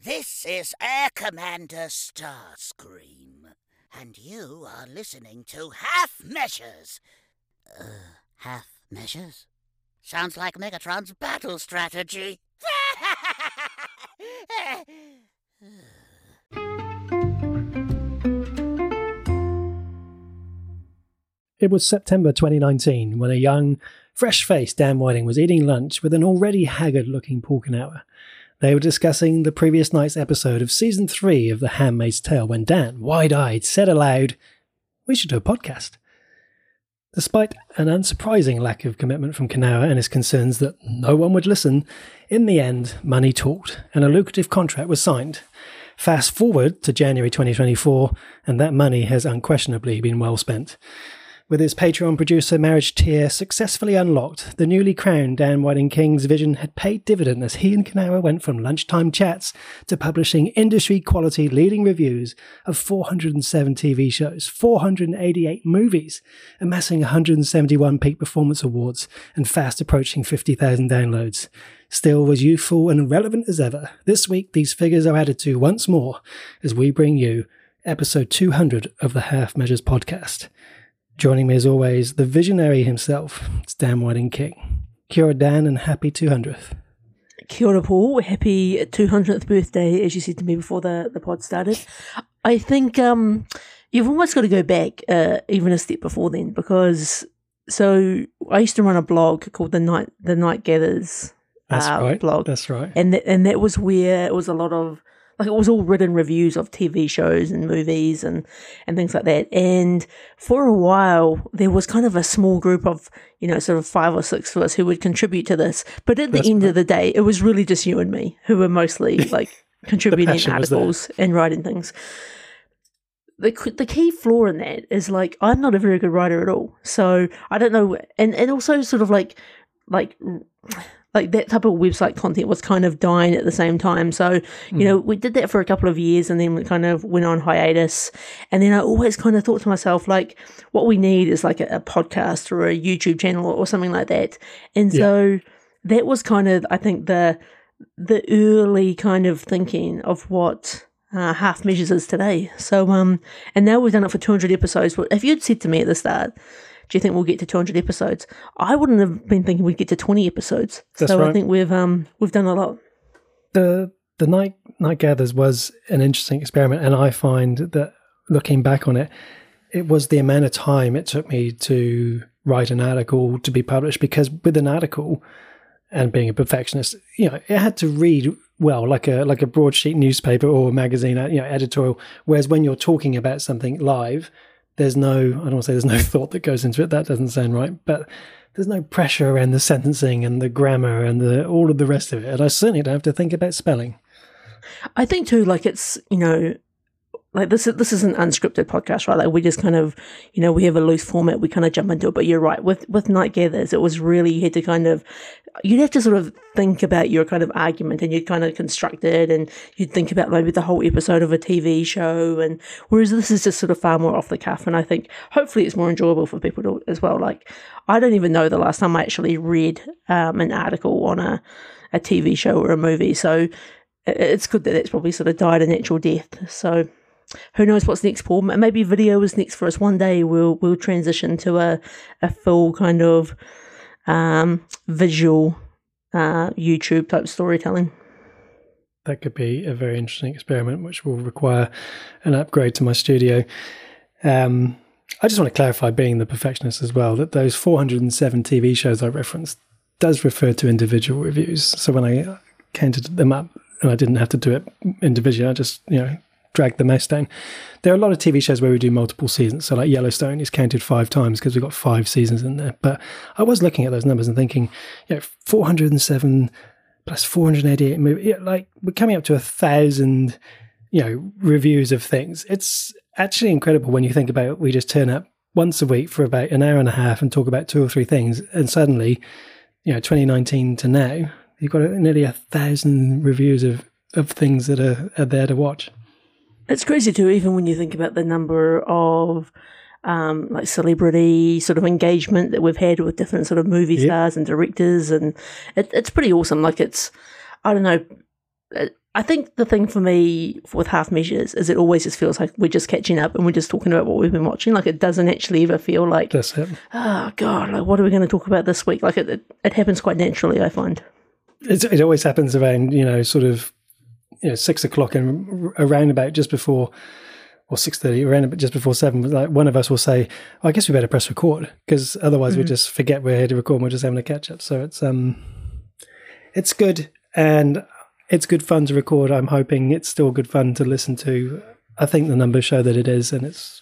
This is Air Commander Starscream, and you are listening to Half Measures. Half Measures? Sounds like Megatron's battle strategy. It was September 2019 when a young, fresh-faced Dan Whiting was eating lunch with an already haggard-looking Porkinawa. They were discussing the previous night's episode of Season 3 of The Handmaid's Tale when Dan, wide-eyed, said aloud, "We should do a podcast." Despite an unsurprising lack of commitment from Kanawa and his concerns that no one would listen, in the end, money talked and a lucrative contract was signed. Fast forward to January 2024, and that money has unquestionably been well spent. With his Patreon producer marriage tier successfully unlocked, the newly crowned Dan Whiting King's vision had paid dividend as he and Kanawa went from lunchtime chats to publishing industry-quality leading reviews of 407 TV shows, 488 movies, amassing 171 peak performance awards, and fast approaching 50,000 downloads. Still as youthful and relevant as ever, this week these figures are added to once more as we bring you episode 200 of the Half Measures podcast. Joining me as always, the visionary himself, it's Dan Whiting King. Kia ora Dan and happy 200th. Kia ora Paul, happy 200th birthday, as you said to me before the pod started. I think you've almost got to go back even a step before then, because so I used to run a blog called the Night Gathers blog. That's right. And that was where it was a lot of, like, it was all written reviews of TV shows and movies and things like that. And for a while, there was kind of a small group of, sort of 5 or 6 of us who would contribute to this. But at the end of the day, it was really just you and me who were mostly like contributing articles and writing things. The key flaw in that is, like, I'm not a very good writer at all. So I don't know. And also sort of like that type of website content was kind of dying at the same time. So, we did that for a couple of years and then we kind of went on hiatus. And then I always kind of thought to myself, like, what we need is like a podcast or a YouTube channel or something like that. And so that was kind of, I think, the early kind of thinking of what Half Measures is today. So, and now we've done it for 200 episodes. If you'd said to me at the start, do you think we'll get to 200 episodes? I wouldn't have been thinking we'd get to 20 episodes. That's so right. I think we've done a lot. The Night Gathers was an interesting experiment, and I find that looking back on it, it was the amount of time it took me to write an article to be published, because with an article and being a perfectionist, it had to read well, like a broadsheet newspaper or magazine, editorial. Whereas when you're talking about something live, there's no, I don't want to say there's no thought that goes into it. That doesn't sound right. But there's no pressure around the sentencing and the grammar and all of the rest of it. And I certainly don't have to think about spelling. I think too, like, it's, like this is an unscripted podcast, right? Like, we just kind of, we have a loose format, we kind of jump into it. But you're right, with Night Gathers, it was really, you'd have to sort of think about your kind of argument and you'd kind of construct it and you'd think about maybe the whole episode of a TV show. And whereas this is just sort of far more off the cuff. And I think hopefully it's more enjoyable for people as well. Like, I don't even know the last time I actually read an article on a TV show or a movie. So it's good that that's probably sort of died a natural death. So who knows what's next, Paul? Maybe video is next for us. One day we'll transition to a full kind of visual YouTube type storytelling. That could be a very interesting experiment, which will require an upgrade to my studio. I just want to clarify, being the perfectionist as well, that those 407 TV shows I referenced does refer to individual reviews. So when I counted them up, and I didn't have to do it individually, I just, drag the mouse down. There are a lot of TV shows where we do multiple seasons. So like Yellowstone is counted 5 times because we've got 5 seasons in there. But I was looking at those numbers and thinking, 407 plus 488 movies, like we're coming up to 1,000, reviews of things. It's actually incredible when you think about it. We just turn up once a week for about an hour and a half and talk about 2 or 3 things. And suddenly, 2019 to now, you've got nearly 1,000 reviews of things that are there to watch. It's crazy too, even when you think about the number of like celebrity sort of engagement that we've had with different sort of movie stars and directors, and it's pretty awesome. Like, it's, I don't know, I think the thing for me with Half Measures is it always just feels like we're just catching up and we're just talking about what we've been watching. Like, it doesn't actually ever feel like, that's it. Oh God, like what are we going to talk about this week? Like it happens quite naturally, I find. It always happens around, sort of, 6 o'clock and around about just before, or 6:30, around about just before 7. Like, one of us will say, I guess we better press record, because otherwise we just forget we're here to record and we're just having a catch up. So it's good, and it's good fun to record. I'm hoping it's still good fun to listen to. I think the numbers show that it is, and it's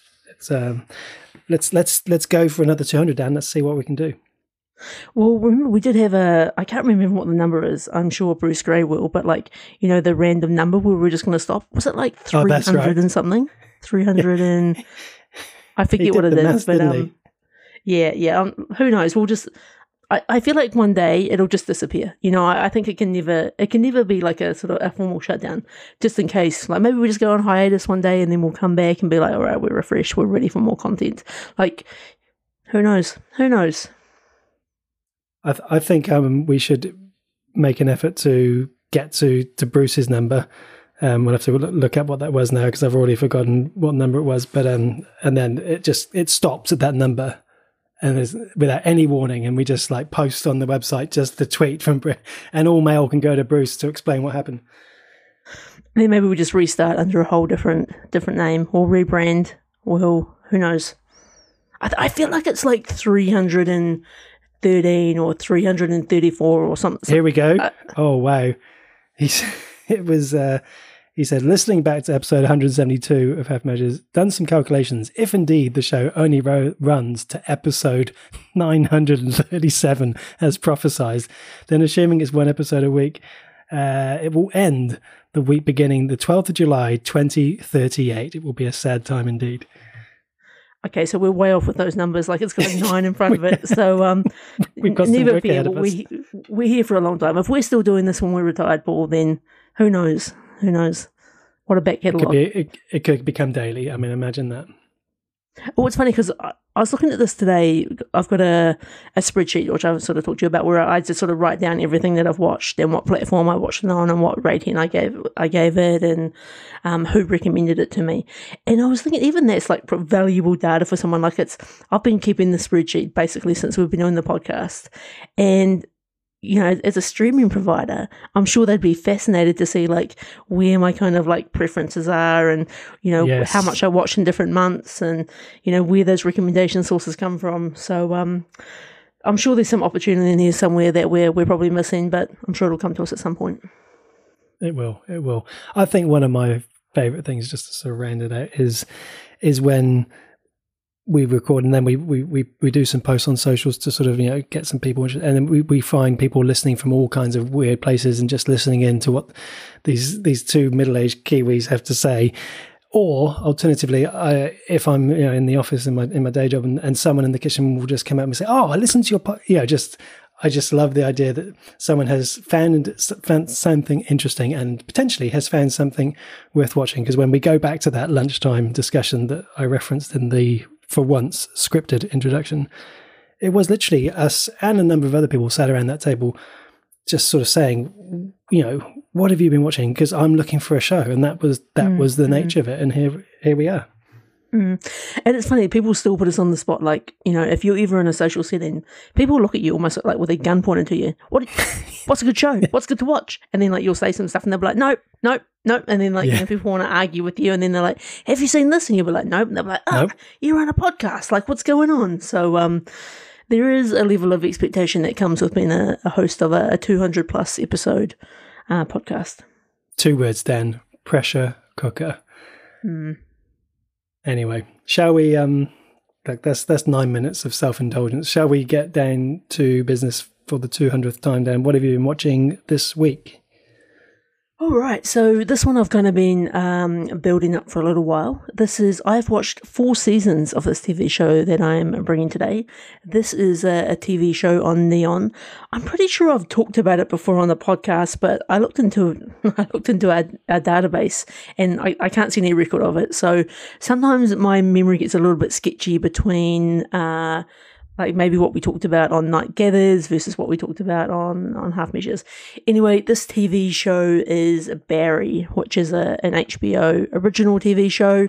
let's go for another 200, Dan. Let's see what we can do. Well, remember, we did have I can't remember what the number is. I'm sure Bruce Gray will, but the random number where we're just going to stop. Was it like 300 and something? 300 and I forget what it is, but yeah. Who knows? We'll just. I feel like one day it'll just disappear. I think it can never be like a sort of a formal shutdown, just in case. Like, maybe we just go on hiatus one day and then we'll come back and be like, all right, we're refreshed, we're ready for more content. Like, who knows? I think we should make an effort to get to Bruce's number. We'll have to look up what that was now, because I've already forgotten what number it was. But and then it stops at that number, and there's without any warning, and we just post on the website just the tweet from Bruce, and all mail can go to Bruce to explain what happened. Then maybe we just restart under a whole different name, or rebrand. Well, who knows? I feel like it's like 313 or 334 or something. Here we go. Oh wow! He said, listening back to episode 172 of Half Measures, done some calculations. If indeed the show only runs to episode 937 as prophesized, then assuming it's one episode a week, it will end the week beginning the 12th of July 2038. It will be a sad time indeed. Okay, so we're way off with those numbers. Like, it's got a 9 in front of it. So we've got some work ahead of us. We're here for a long time. If we're still doing this when we're retired, Paul, then who knows? What a back catalogue. It could become daily. I mean, imagine that. Oh, it's funny because I was looking at this today. I've got a spreadsheet, which I've sort of talked to you about, where I just sort of write down everything that I've watched and what platform I watched it on and what rating I gave it, and who recommended it to me. And I was thinking, even that's like valuable data for someone. Like, I've been keeping the spreadsheet basically since we've been doing the podcast, and as a streaming provider, I'm sure they'd be fascinated to see where my kind of preferences are, and yes, how much I watch in different months, and where those recommendation sources come from. So I'm sure there's some opportunity in here somewhere that we're probably missing, but I'm sure it'll come to us at some point. It will. I think one of my favorite things, just to sort of round it out, is when we record and then we do some posts on socials to sort of get some people, and then we find people listening from all kinds of weird places and just listening in to what these two middle-aged Kiwis have to say. Or alternatively, if I'm in the office in my day job, and someone in the kitchen will just come up and say, "Oh, I listened to your I just love the idea that someone has found something interesting and potentially has found something worth watching. Because when we go back to that lunchtime discussion that I referenced in the, for once, scripted introduction, it was literally us and a number of other people sat around that table just sort of saying, what have you been watching? Because I'm looking for a show. And that was the nature of it. And here we are. And it's funny, people still put us on the spot. If you're ever in a social setting, people look at you almost like with a gun pointed to you. What's a good show? What's good to watch? And then you'll say some stuff and they'll be like, nope. And then people want to argue with you, and then they're like, have you seen this? And you'll be like, nope. And they'll be like, nope. You're on a podcast. What's going on? So there is a level of expectation that comes with being a host of a 200 plus episode podcast. 2 words, Dan. Pressure cooker. Anyway, shall we, that's 9 minutes of self-indulgence. Shall we get down to business for the 200th time, Dan? What have you been watching this week? All right, so this one I've kind of been building up for a little while. I've watched 4 seasons of this TV show that I'm bringing today. This is a TV show on Neon. I'm pretty sure I've talked about it before on the podcast, but I looked into our database and I can't see any record of it. So sometimes my memory gets a little bit sketchy between like maybe what we talked about on Night Gathers versus what we talked about on Half Measures. Anyway, this TV show is Barry, which is an HBO original TV show.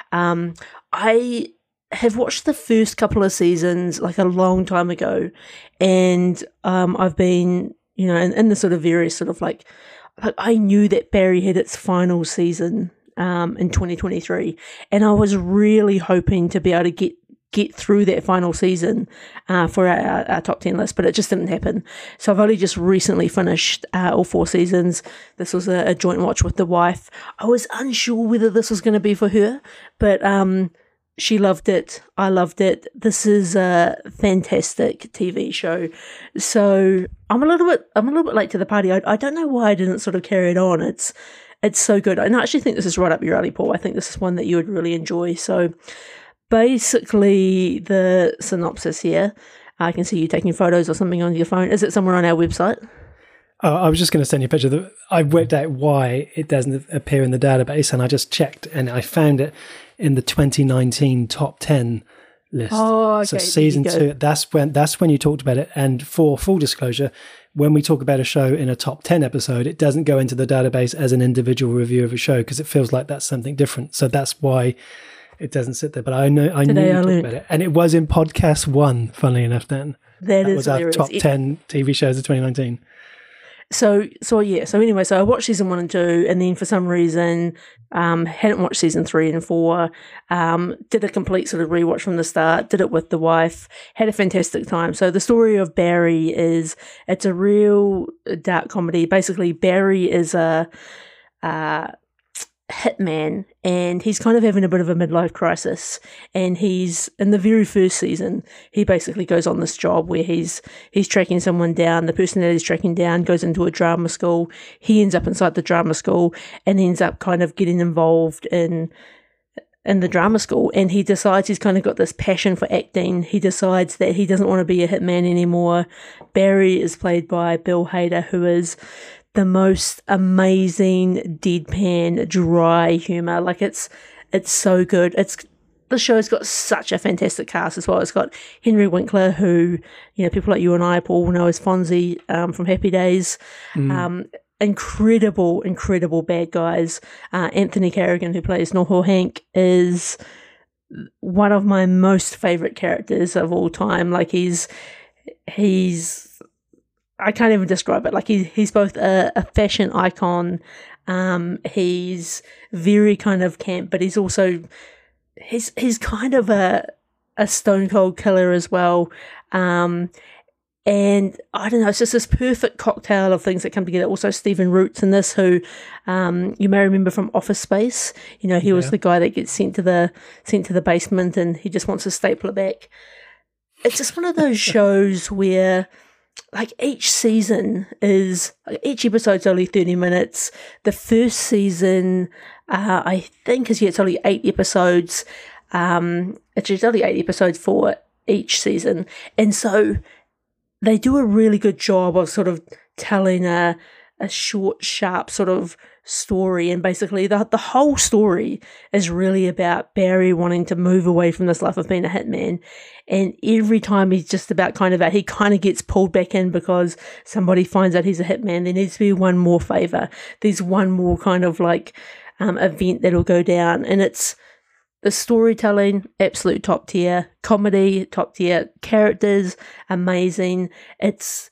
I have watched the first couple of seasons like a long time ago, and I've been, in the sort of various sort of like I knew that Barry had its final season in 2023, and I was really hoping to be able to get through that final season for our top 10 list, but it just didn't happen. So I've only just recently finished all 4 seasons. This was a joint watch with the wife. I was unsure whether this was going to be for her, but she loved it. I loved it. This is a fantastic TV show. So I'm a little bit late to the party. I don't know why I didn't sort of carry it on. It's so good. And I actually think this is right up your alley, Paul. I think this is one that you would really enjoy. So basically, the synopsis here, I can see you taking photos or something on your phone. Is it somewhere on our website? Oh, I was just going to send you a picture. I worked out why it doesn't appear in the database, and I just checked, and I found it in the 2019 top 10 list. Oh, okay. So season 2, that's when you talked about it. And for full disclosure, when we talk about a show in a top 10 episode, it doesn't go into the database as an individual review of a show because it feels like that's something different. So that's why it doesn't sit there. But I knew you talked about it. And it was in podcast 1, funnily enough, then. That was our top 10 TV shows of 2019. So anyway, I watched season 1 and 2, and then for some reason, hadn't watched season 3 and 4, did a complete sort of rewatch from the start, did it with the wife, had a fantastic time. So the story of Barry it's a real dark comedy. Basically, Barry is a hitman, and he's kind of having a bit of a midlife crisis, and he's in the very first season he basically goes on this job where he's tracking someone down. The person that he's tracking down goes into a drama school. He ends up inside the drama school and ends up kind of getting involved in the drama school, and he decides he's kind of got this passion for acting. He decides that he doesn't want to be a hitman anymore. Barry is played by Bill Hader, who is the most amazing deadpan dry humor. Like it's so good. The show's got such a fantastic cast as well. It's got Henry Winkler, who people like you and I, Paul, know as Fonzie from Happy Days. Incredible bad guys. Anthony Carrigan, who plays Noho Hank, is one of my most favorite characters of all time. Like he's I can't even describe it. Like he's both a fashion icon. He's very kind of camp, but he's also he's kind of a stone cold killer as well. And I don't know, it's just this perfect cocktail of things that come together. Also, Stephen Root's in this, who you may remember from Office Space. He was the guy that gets sent to the basement, and he just wants to staple it back. It's just one of those shows where, like, each episode's only 30 minutes. The first season, I think, it's only 8 episodes. It's only 8 episodes for each season. And so they do a really good job of sort of telling a short, sharp sort of story. And basically the whole story is really about Barry wanting to move away from this life of being a hitman. And every time he kind of gets pulled back in because somebody finds out he's a hitman. There needs to be one more favor. There's one more kind of like event that'll go down. And it's the storytelling, absolute top tier. Comedy, top tier. Characters, amazing. It's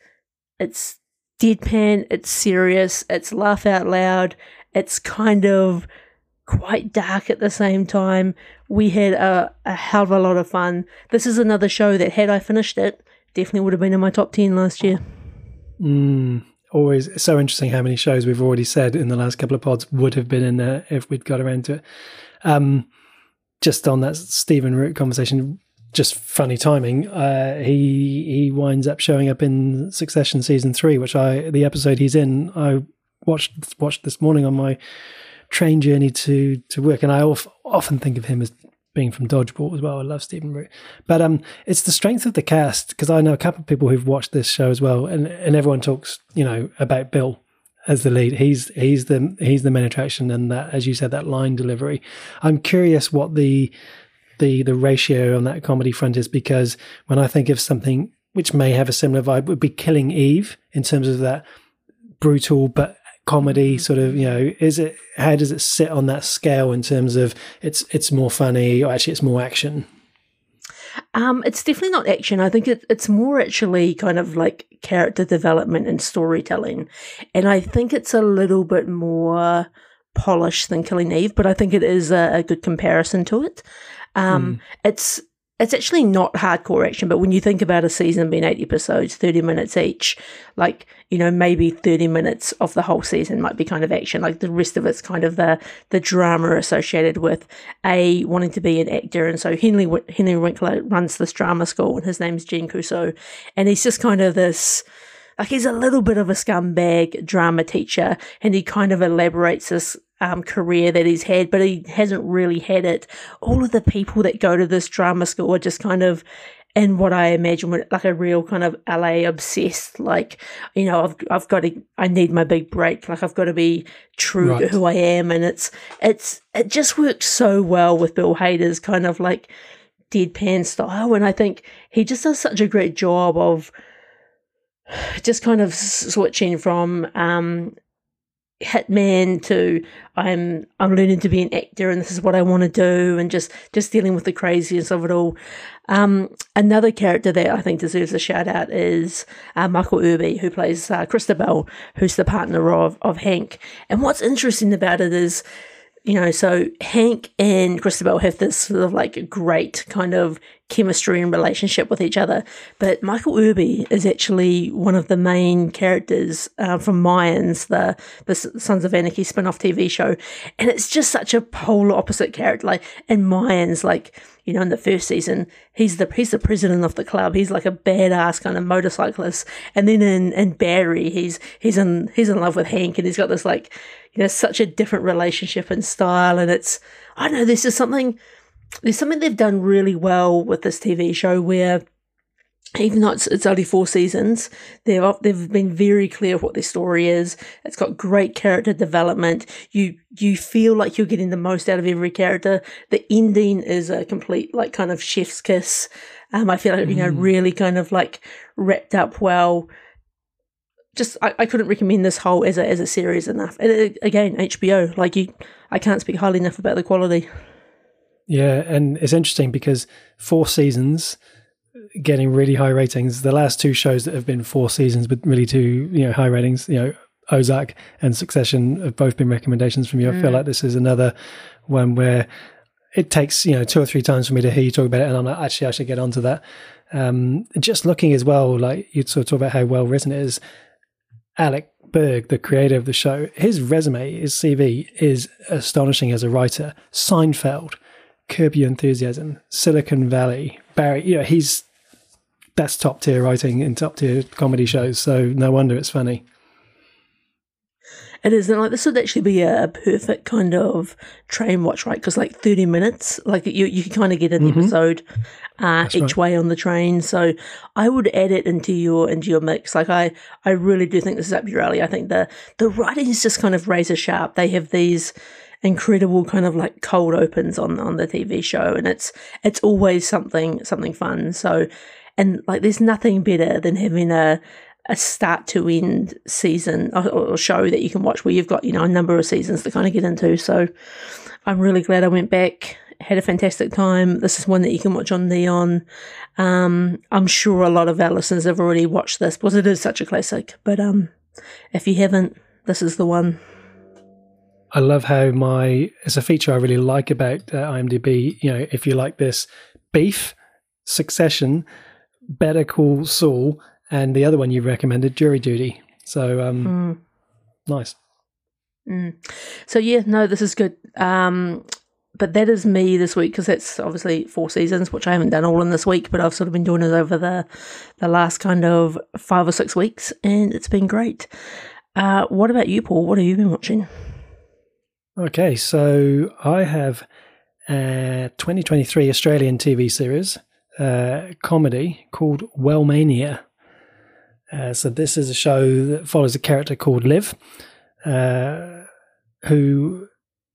deadpan, it's serious, it's laugh out loud, it's kind of quite dark at the same time. We had a hell of a lot of fun. This is another show that, had I finished it, definitely would have been in my top 10 last year. Always so interesting how many shows we've already said in the last couple of pods would have been in there if we'd got around to it. Just on that Stephen Root conversation, just funny timing. He winds up showing up in Succession season 3, which the episode he's in, I watched this morning on my train journey to work, and I often think of him as being from Dodgeball as well. I love Stephen Root, but it's the strength of the cast, because I know a couple of people who've watched this show as well, and everyone talks about Bill as the lead. He's the main attraction, and that, as you said, that line delivery. I'm curious what the the ratio on that comedy front is, because when I think of something which may have a similar vibe, would be Killing Eve, in terms of that brutal but comedy sort of, how does it sit on that scale in terms of it's more funny, or actually it's more action? It's definitely not action. I think it's more actually kind of like character development and storytelling. And I think it's a little bit more polished than Killing Eve, but I think it is a good comparison to it. It's actually not hardcore action, but when you think about a season being 80 episodes, 30 minutes each, like, maybe 30 minutes of the whole season might be kind of action. Like the rest of it's kind of the drama associated with wanting to be an actor. And so Henry Winkler runs this drama school, and his name's Gene Cuso. And he's just kind of this, like, he's a little bit of a scumbag drama teacher, and he kind of elaborates this career that he's had, but he hasn't really had it. All of the people that go to this drama school are just kind of in what I imagine like a real kind of LA obsessed, like, I've got to, I need my big break, like I've got to be true to who I am. And it just works so well with Bill Hader's kind of like deadpan style. And I think he just does such a great job of just kind of switching from hitman to I'm learning to be an actor, and this is what I want to do, and just dealing with the craziness of it all. Another character that I think deserves a shout out is Michael Irby, who plays Christabel, who's the partner of Hank. And what's interesting about it is, so Hank and Christabel have this sort of like great kind of chemistry and relationship with each other. But Michael Irby is actually one of the main characters from Mayans, the Sons of Anarchy spin-off TV show. And it's just such a polar opposite character. Like in Mayans, like, in the first season, he's the president of the club. He's like a badass kind of motorcyclist. And then in Barry, he's in love with Hank, and he's got this like, such a different relationship and style. And I don't know, there's something they've done really well with this TV show, where even though it's only 4 seasons, they've been very clear of what their story is. It's got great character development. You feel like you're getting the most out of every character. The ending is a complete like kind of chef's kiss. I feel like really kind of like wrapped up well. Just I couldn't recommend this whole as a series enough. And again, HBO, like I can't speak highly enough about the quality. Yeah, and it's interesting because 4 seasons getting really high ratings. The last 2 shows that have been 4 seasons with really 2 high ratings, Ozark and Succession have both been recommendations from you. I feel like this is another one where it takes 2 or 3 times for me to hear you talk about it, and I'm like, actually I should get onto that. Just looking as well, like you sort of talk about how well written it is. Alec Berg, the creator of the show, his resume, his CV is astonishing as a writer. Seinfeld, Curb Your Enthusiasm, Silicon Valley, Barry, that's top tier writing and top tier comedy shows. So no wonder it's funny. It is, and like this would actually be a perfect kind of train watch, right? Because like 30 minutes, like you can kind of get an episode each way on the train. So I would add it into your mix. Like I really do think this is up your alley. I think the writing is just kind of razor sharp. They have these incredible kind of like cold opens on the TV show, and it's always something fun. So, and like there's nothing better than having a start to end season or show that you can watch where you've got, a number of seasons to kind of get into. So I'm really glad I went back, had a fantastic time. This is one that you can watch on Neon. I'm sure a lot of our listeners have already watched this because it is such a classic. But if you haven't, this is the one. I love how it's a feature I really like about IMDb. If you like this, Beef, Succession, Better Call Saul, and the other one you recommended, Jury Duty. So, nice. So, yeah, no, this is good. But that is me this week, because that's obviously 4 seasons, which I haven't done all in this week, but I've sort of been doing it over the last kind of 5 or 6 weeks, and it's been great. What about you, Paul? What have you been watching? Okay, so I have a 2023 Australian TV series, comedy called Wellmania. So this is a show that follows a character called Liv, who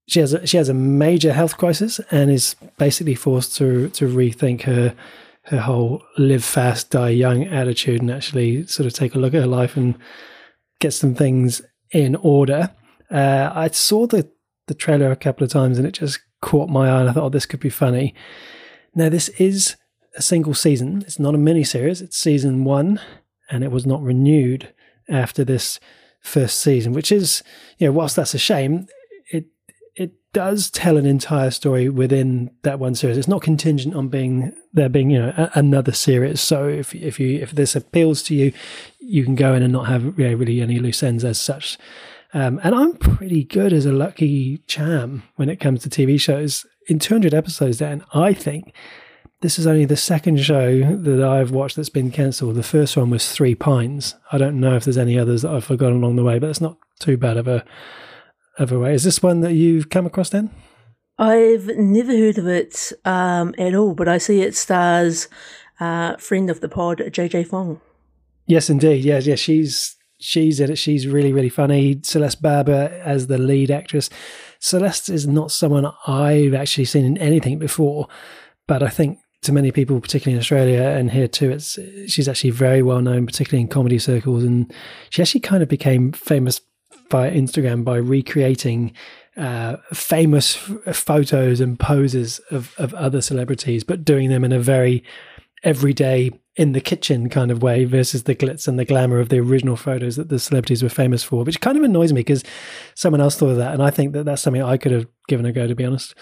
she has a major health crisis and is basically forced to rethink her whole live fast, die young attitude, and actually sort of take a look at her life and get some things in order. I saw the trailer a couple of times and it just caught my eye, and I thought, oh, this could be funny. Now, this is a single season. It's not a mini-series. It's season 1, and it was not renewed after this first season, which is, whilst that's a shame, it does tell an entire story within that one series. It's not contingent on there being another series. So if this appeals to you, you can go in and not have really any loose ends as such. And I'm pretty good as a lucky charm when it comes to TV shows. In 200 episodes, Dan, I think this is only the second show that I've watched that's been cancelled. The first one was Three Pines. I don't know if there's any others that I've forgotten along the way, but it's not too bad of a way. Is this one that you've come across, Dan? I've never heard of it at all, but I see it stars friend of the pod, JJ Fong. Yes, indeed. Yeah, she's in it. She's really, really funny. Celeste Barber as the lead actress. Celeste is not someone I've actually seen in anything before, but I think to many people, particularly in Australia and here too, she's actually very well known, particularly in comedy circles, and she actually kind of became famous via Instagram by recreating famous photos and poses of other celebrities, but doing them in a very everyday, in the kitchen kind of way versus the glitz and the glamour of the original photos that the celebrities were famous for, which kind of annoys me because someone else thought of that, and I think that that's something I could have given a go, to be honest.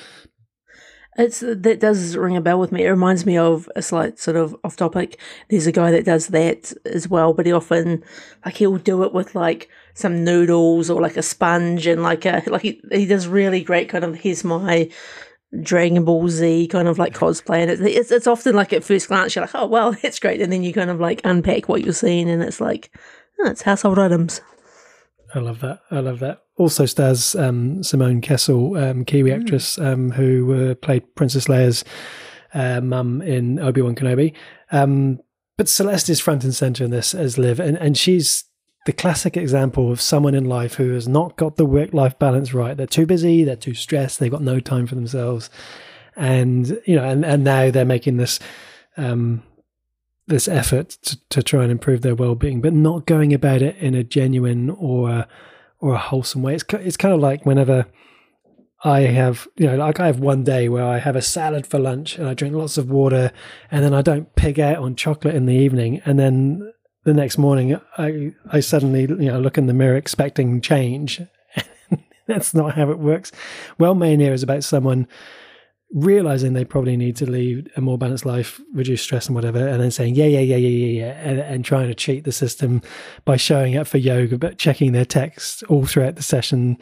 That does ring a bell with me. It reminds me of a slight sort of off topic. There's a guy that does that as well, but he often he'll do it with some noodles or a sponge, and he does really great kind of, here's my Dragon Ball Z kind of cosplay, and it's often at first glance you're oh well, it's great, and then you kind of unpack what you're seeing, and it's it's household items. I love that. Also stars Simone Kessel, Kiwi actress, who played Princess Leia's mum in Obi-Wan Kenobi. But Celeste is front and center in this as Liv, and she's the classic example of someone in life who has not got the work-life balance right. They're too busy, they're too stressed, they've got no time for themselves. And, and now they're making this effort to try and improve their well-being, but not going about it in a genuine or a wholesome way. It's kind of like whenever I have, I have one day where I have a salad for lunch and I drink lots of water, and then I don't pig out on chocolate in the evening, and then the next morning I suddenly look in the mirror expecting change. That's not how it works. Wellmania is about someone realizing they probably need to lead a more balanced life, reduce stress and whatever, and then saying yeah, and trying to cheat the system by showing up for yoga but checking their texts all throughout the session.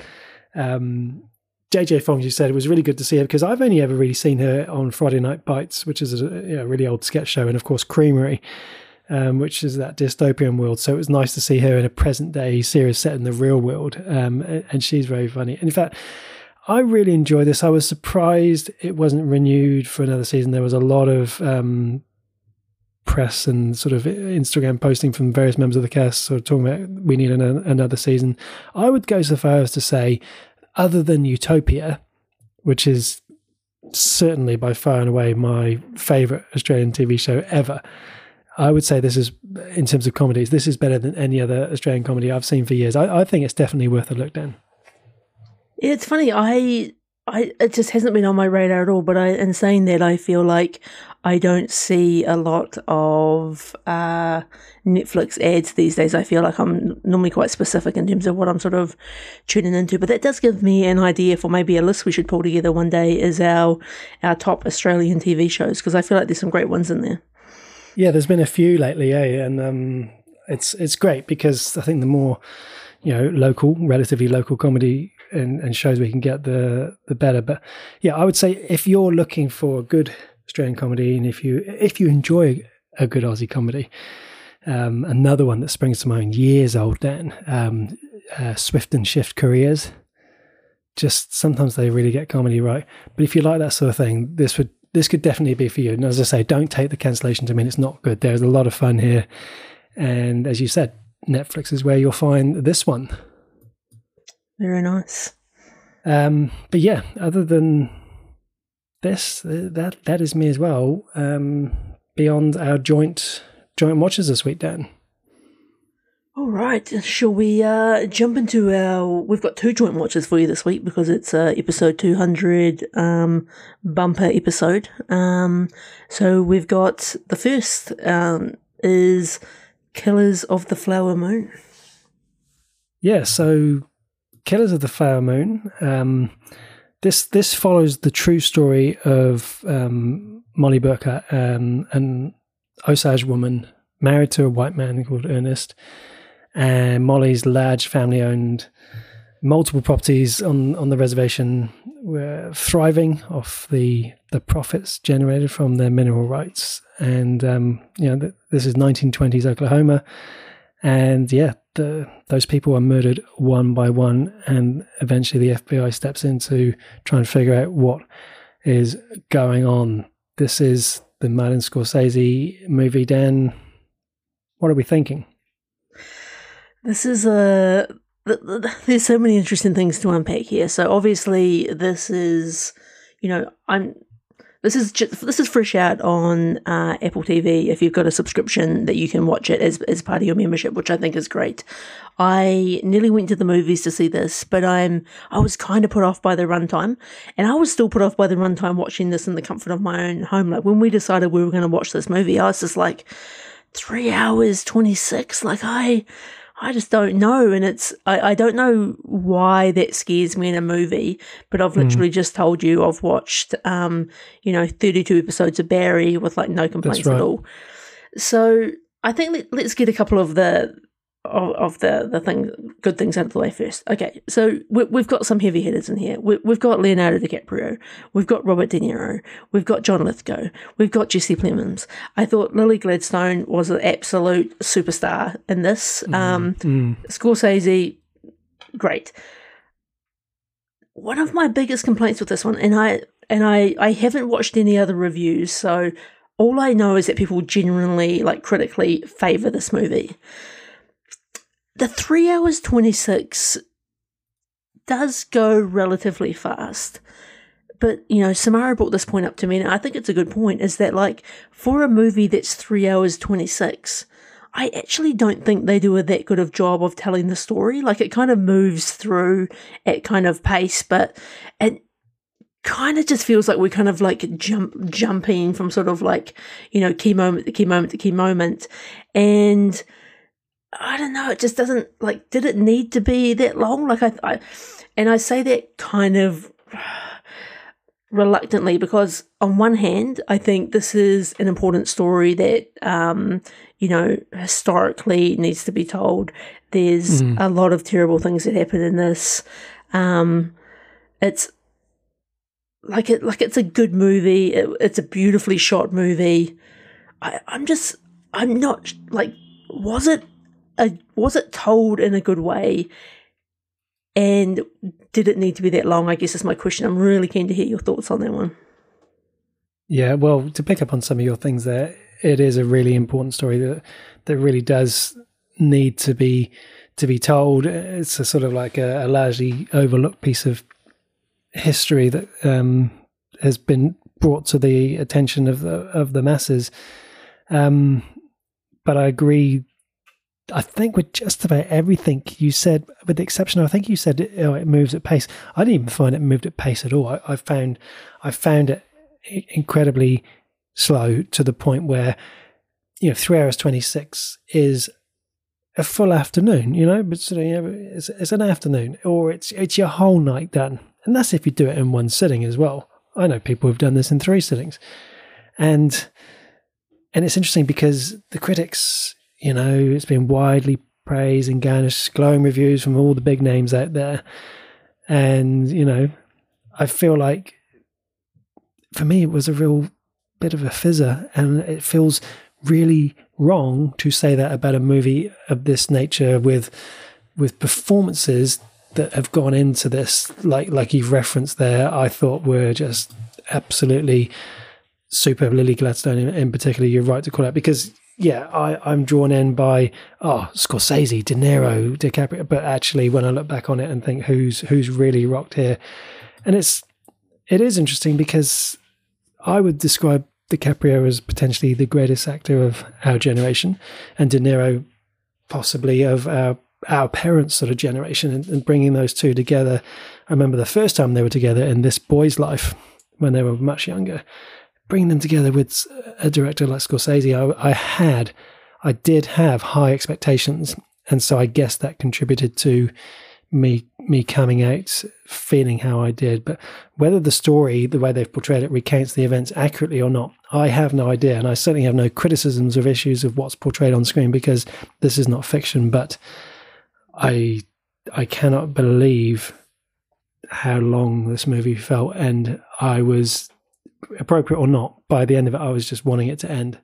JJ Fong, you said, it was really good to see her because I've only ever really seen her on Friday Night Bites, which is a really old sketch show, and of course Creamery, which is that dystopian world. So it was nice to see her in a present day series set in the real world, and she's very funny. And in fact, I really enjoyed this. I was surprised it wasn't renewed for another season. There was a lot of press and sort of Instagram posting from various members of the cast sort of talking about we need another season. I would go so far as to say, other than Utopia, which is certainly by far and away my favourite Australian TV show ever, I would say this is, in terms of comedies, this is better than any other Australian comedy I've seen for years. I think it's definitely worth a look, Dan. Yeah, it's funny. It just hasn't been on my radar at all. But in saying that, I feel like I don't see a lot of Netflix ads these days. I feel like I'm normally quite specific in terms of what I'm sort of tuning into. But that does give me an idea for maybe a list we should pull together one day, is our top Australian TV shows, because I feel like there's some great ones in there. Yeah, there's been a few lately, and it's great because I think the more relatively local comedy and shows we can get, the better. But yeah, I would say if you're looking for a good Australian comedy, and if you enjoy a good Aussie comedy, another one that springs to mind, years old, Dan, Swift and Shift Careers. Just sometimes they really get comedy right. But if you like that sort of thing, this could definitely be for you. And as I say, don't take the cancellation to mean it's not good. There's a lot of fun here. And as you said, Netflix is where you'll find this one. Very nice. But yeah, other than this, that is me as well. Beyond our joint watches this week, Dan. All right, shall we jump into we've got 2 joint watches for you this week because it's episode 200 bumper episode. So we've got the first is Killers of the Flower Moon. Yeah, so Killers of the Flower Moon. This follows the true story of Molly Burkhart, an Osage woman married to a white man called Ernest. And Molly's large family-owned multiple properties on the reservation were thriving off the profits generated from their mineral rights. And, this is 1920s Oklahoma. And, those people are murdered one by one. And eventually the FBI steps in to try and figure out what is going on. This is the Martin Scorsese movie. Dan, what are we thinking? This is there's so many interesting things to unpack here. So obviously this is, this is fresh out on Apple TV. If you've got a subscription that you can watch it as part of your membership, which I think is great. I nearly went to the movies to see this, but I was kind of put off by the runtime, and I was still put off by the runtime watching this in the comfort of my own home. Like when we decided we were going to watch this movie, I was just like 3 hours 26. Like I just don't know. And I don't know why that scares me in a movie, but I've literally just told you I've watched, 32 episodes of Barry with like no complaints at all. So I think let's get a couple of the good things out of the way first. Okay, so we've got some heavy hitters in here. We've got Leonardo DiCaprio, we've got Robert De Niro, we've got John Lithgow, we've got Jesse Plemons. I thought Lily Gladstone was an absolute superstar in this. Scorsese, great. One of my biggest complaints with this one, and I haven't watched any other reviews, so all I know is that people generally, like critically, favour this movie. The 3 hours 26 does go relatively fast. But, Samara brought this point up to me, and I think it's a good point, is that, like, for a movie that's 3 hours 26, I actually don't think they do a that good of job of telling the story. Like, it kind of moves through at kind of pace, but it kind of just feels like we're kind of, like, jumping from sort of, like, key moment to key moment to key moment. And I don't know, it just doesn't, like, did it need to be that long? Like, I say that kind of reluctantly because on one hand, I think this is an important story that, historically needs to be told. There's a lot of terrible things that happen in this. It's it's a good movie. It's a beautifully shot movie. I'm not like, was it told in a good way? And did it need to be that long? I guess is my question. I'm really keen to hear your thoughts on that one. Yeah, well, to pick up on some of your things there, it is a really important story that really does need to be told. It's a sort of like a largely overlooked piece of history that has been brought to the attention of the masses. But I agree. I think with just about everything you said, with the exception, I think you said it moves at pace. I didn't even find it moved at pace at all. I found it incredibly slow to the point where 3 hours 26 is a full afternoon. But it's an afternoon, or it's your whole night done, and that's if you do it in one sitting as well. I know people who've done this in 3 sittings, and it's interesting because the critics. It's been widely praised and garnished glowing reviews from all the big names out there. And, I feel like for me, it was a real bit of a fizzer, and it feels really wrong to say that about a movie of this nature with performances that have gone into this, like you've referenced there, I thought were just absolutely superb. Lily Gladstone in particular, you're right to call out, because I'm drawn in by Scorsese, De Niro, DiCaprio, but actually when I look back on it and think who's really rocked here, and it is interesting because I would describe DiCaprio as potentially the greatest actor of our generation, and De Niro possibly of our parents' sort of generation, and bringing those two together. I remember the first time they were together in This Boy's Life when they were much younger. Bringing them together with a director like Scorsese, I did have high expectations, and so I guess that contributed to me coming out feeling how I did. But whether the story, the way they've portrayed it, recounts the events accurately or not, I have no idea, and I certainly have no criticisms of issues of what's portrayed on screen because this is not fiction. But I cannot believe how long this movie felt, and I was, appropriate or not, by the end of it, I was just wanting it to end.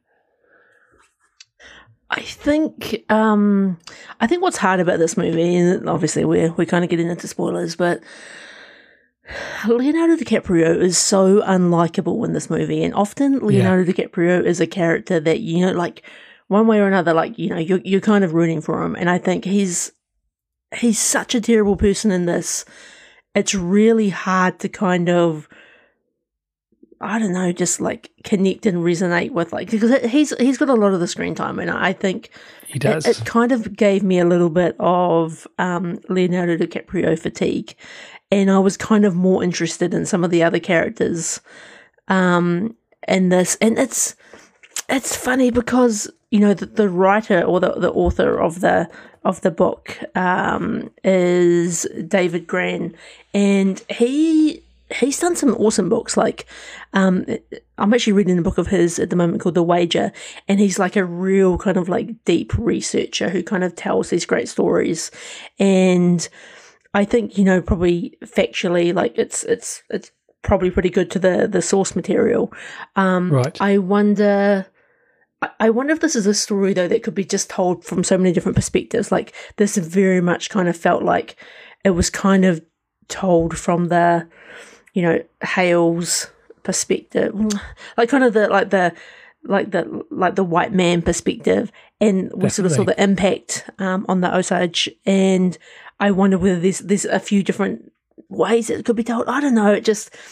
I think what's hard about this movie, and obviously we're kind of getting into spoilers, but Leonardo DiCaprio is so unlikable in this movie, and often Leonardo DiCaprio is a character that, you know, like one way or another, like, you know, you're kind of rooting for him, and I think he's such a terrible person in this. It's really hard to kind of, I don't know, just like connect and resonate with, like, because he's got a lot of the screen time, and I think he does. It kind of gave me a little bit of Leonardo DiCaprio fatigue, and I was kind of more interested in some of the other characters in this. And it's funny because, you know, the writer or the author of the book is David Grann, and he's done some awesome books. Like, I'm actually reading a book of his at the moment called The Wager, and he's like a real kind of like deep researcher who kind of tells these great stories. And I think, you know, probably factually, like it's probably pretty good to the source material. Right. I wonder if this is a story, though, that could be just told from so many different perspectives. Like, this very much kind of felt like it was kind of told from the, you know, Hale's perspective, like kind of the white man perspective, and we sort of saw the impact on the Osage. And I wonder whether there's a few different ways it could be told. I don't know.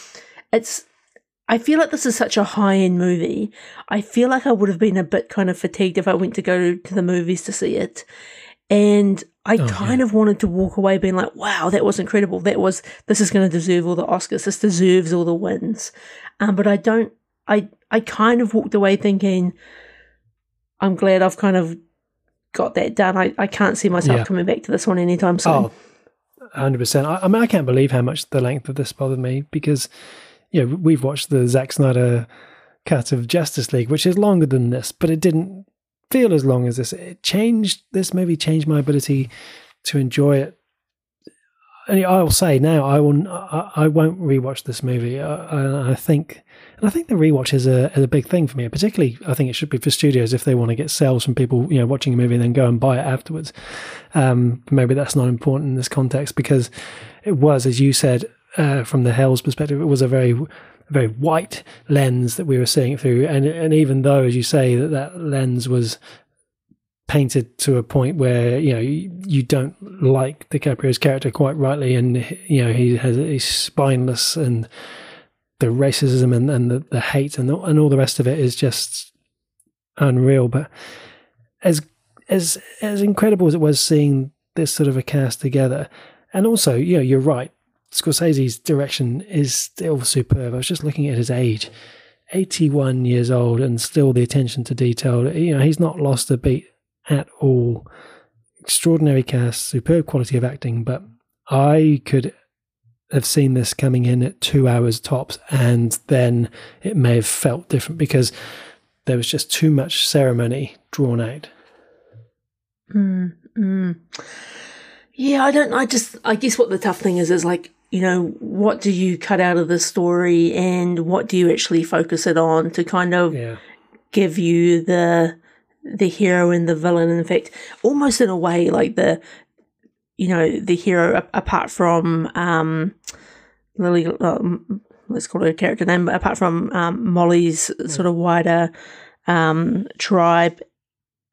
I feel like this is such a high-end movie. I feel like I would have been a bit kind of fatigued if I went to go to the movies to see it. And I kind of wanted to walk away being like, wow, that was incredible. This is going to deserve all the Oscars. This deserves all the wins. But I kind of walked away thinking, I'm glad I've kind of got that done. I can't see myself coming back to this one anytime soon. Oh, 100%. I mean, I can't believe how much the length of this bothered me because, you know, we've watched the Zack Snyder cut of Justice League, which is longer than this, but it didn't feel as long as this. This movie changed my ability to enjoy it. And I'll say now, I won't rewatch this movie. I think the rewatch is a big thing for me. Particularly, I think it should be for studios if they want to get sales from people, you know, watching a movie and then go and buy it afterwards. Maybe that's not important in this context because it was, as you said, from the Hale's perspective, it was a very, very white lens that we were seeing it through. And even though, as you say, that lens was painted to a point where, you know, you don't like DiCaprio's character quite rightly, and, you know, he's spineless, and the racism and the hate and all the rest of it is just unreal. But as incredible as it was seeing this sort of a cast together, and also, you know, you're right, Scorsese's direction is still superb. I was just looking at his age, 81 years old, and still the attention to detail. You know, he's not lost a beat at all. Extraordinary cast, superb quality of acting, but I could have seen this coming in at 2 hours tops, and then it may have felt different because there was just too much ceremony drawn out. Yeah, I guess what the tough thing is like, you know, what do you cut out of the story and what do you actually focus it on to kind of give you the hero and the villain? In fact, almost in a way, like the hero, apart from Lily, let's call her a character name, but apart from Molly's sort of wider tribe,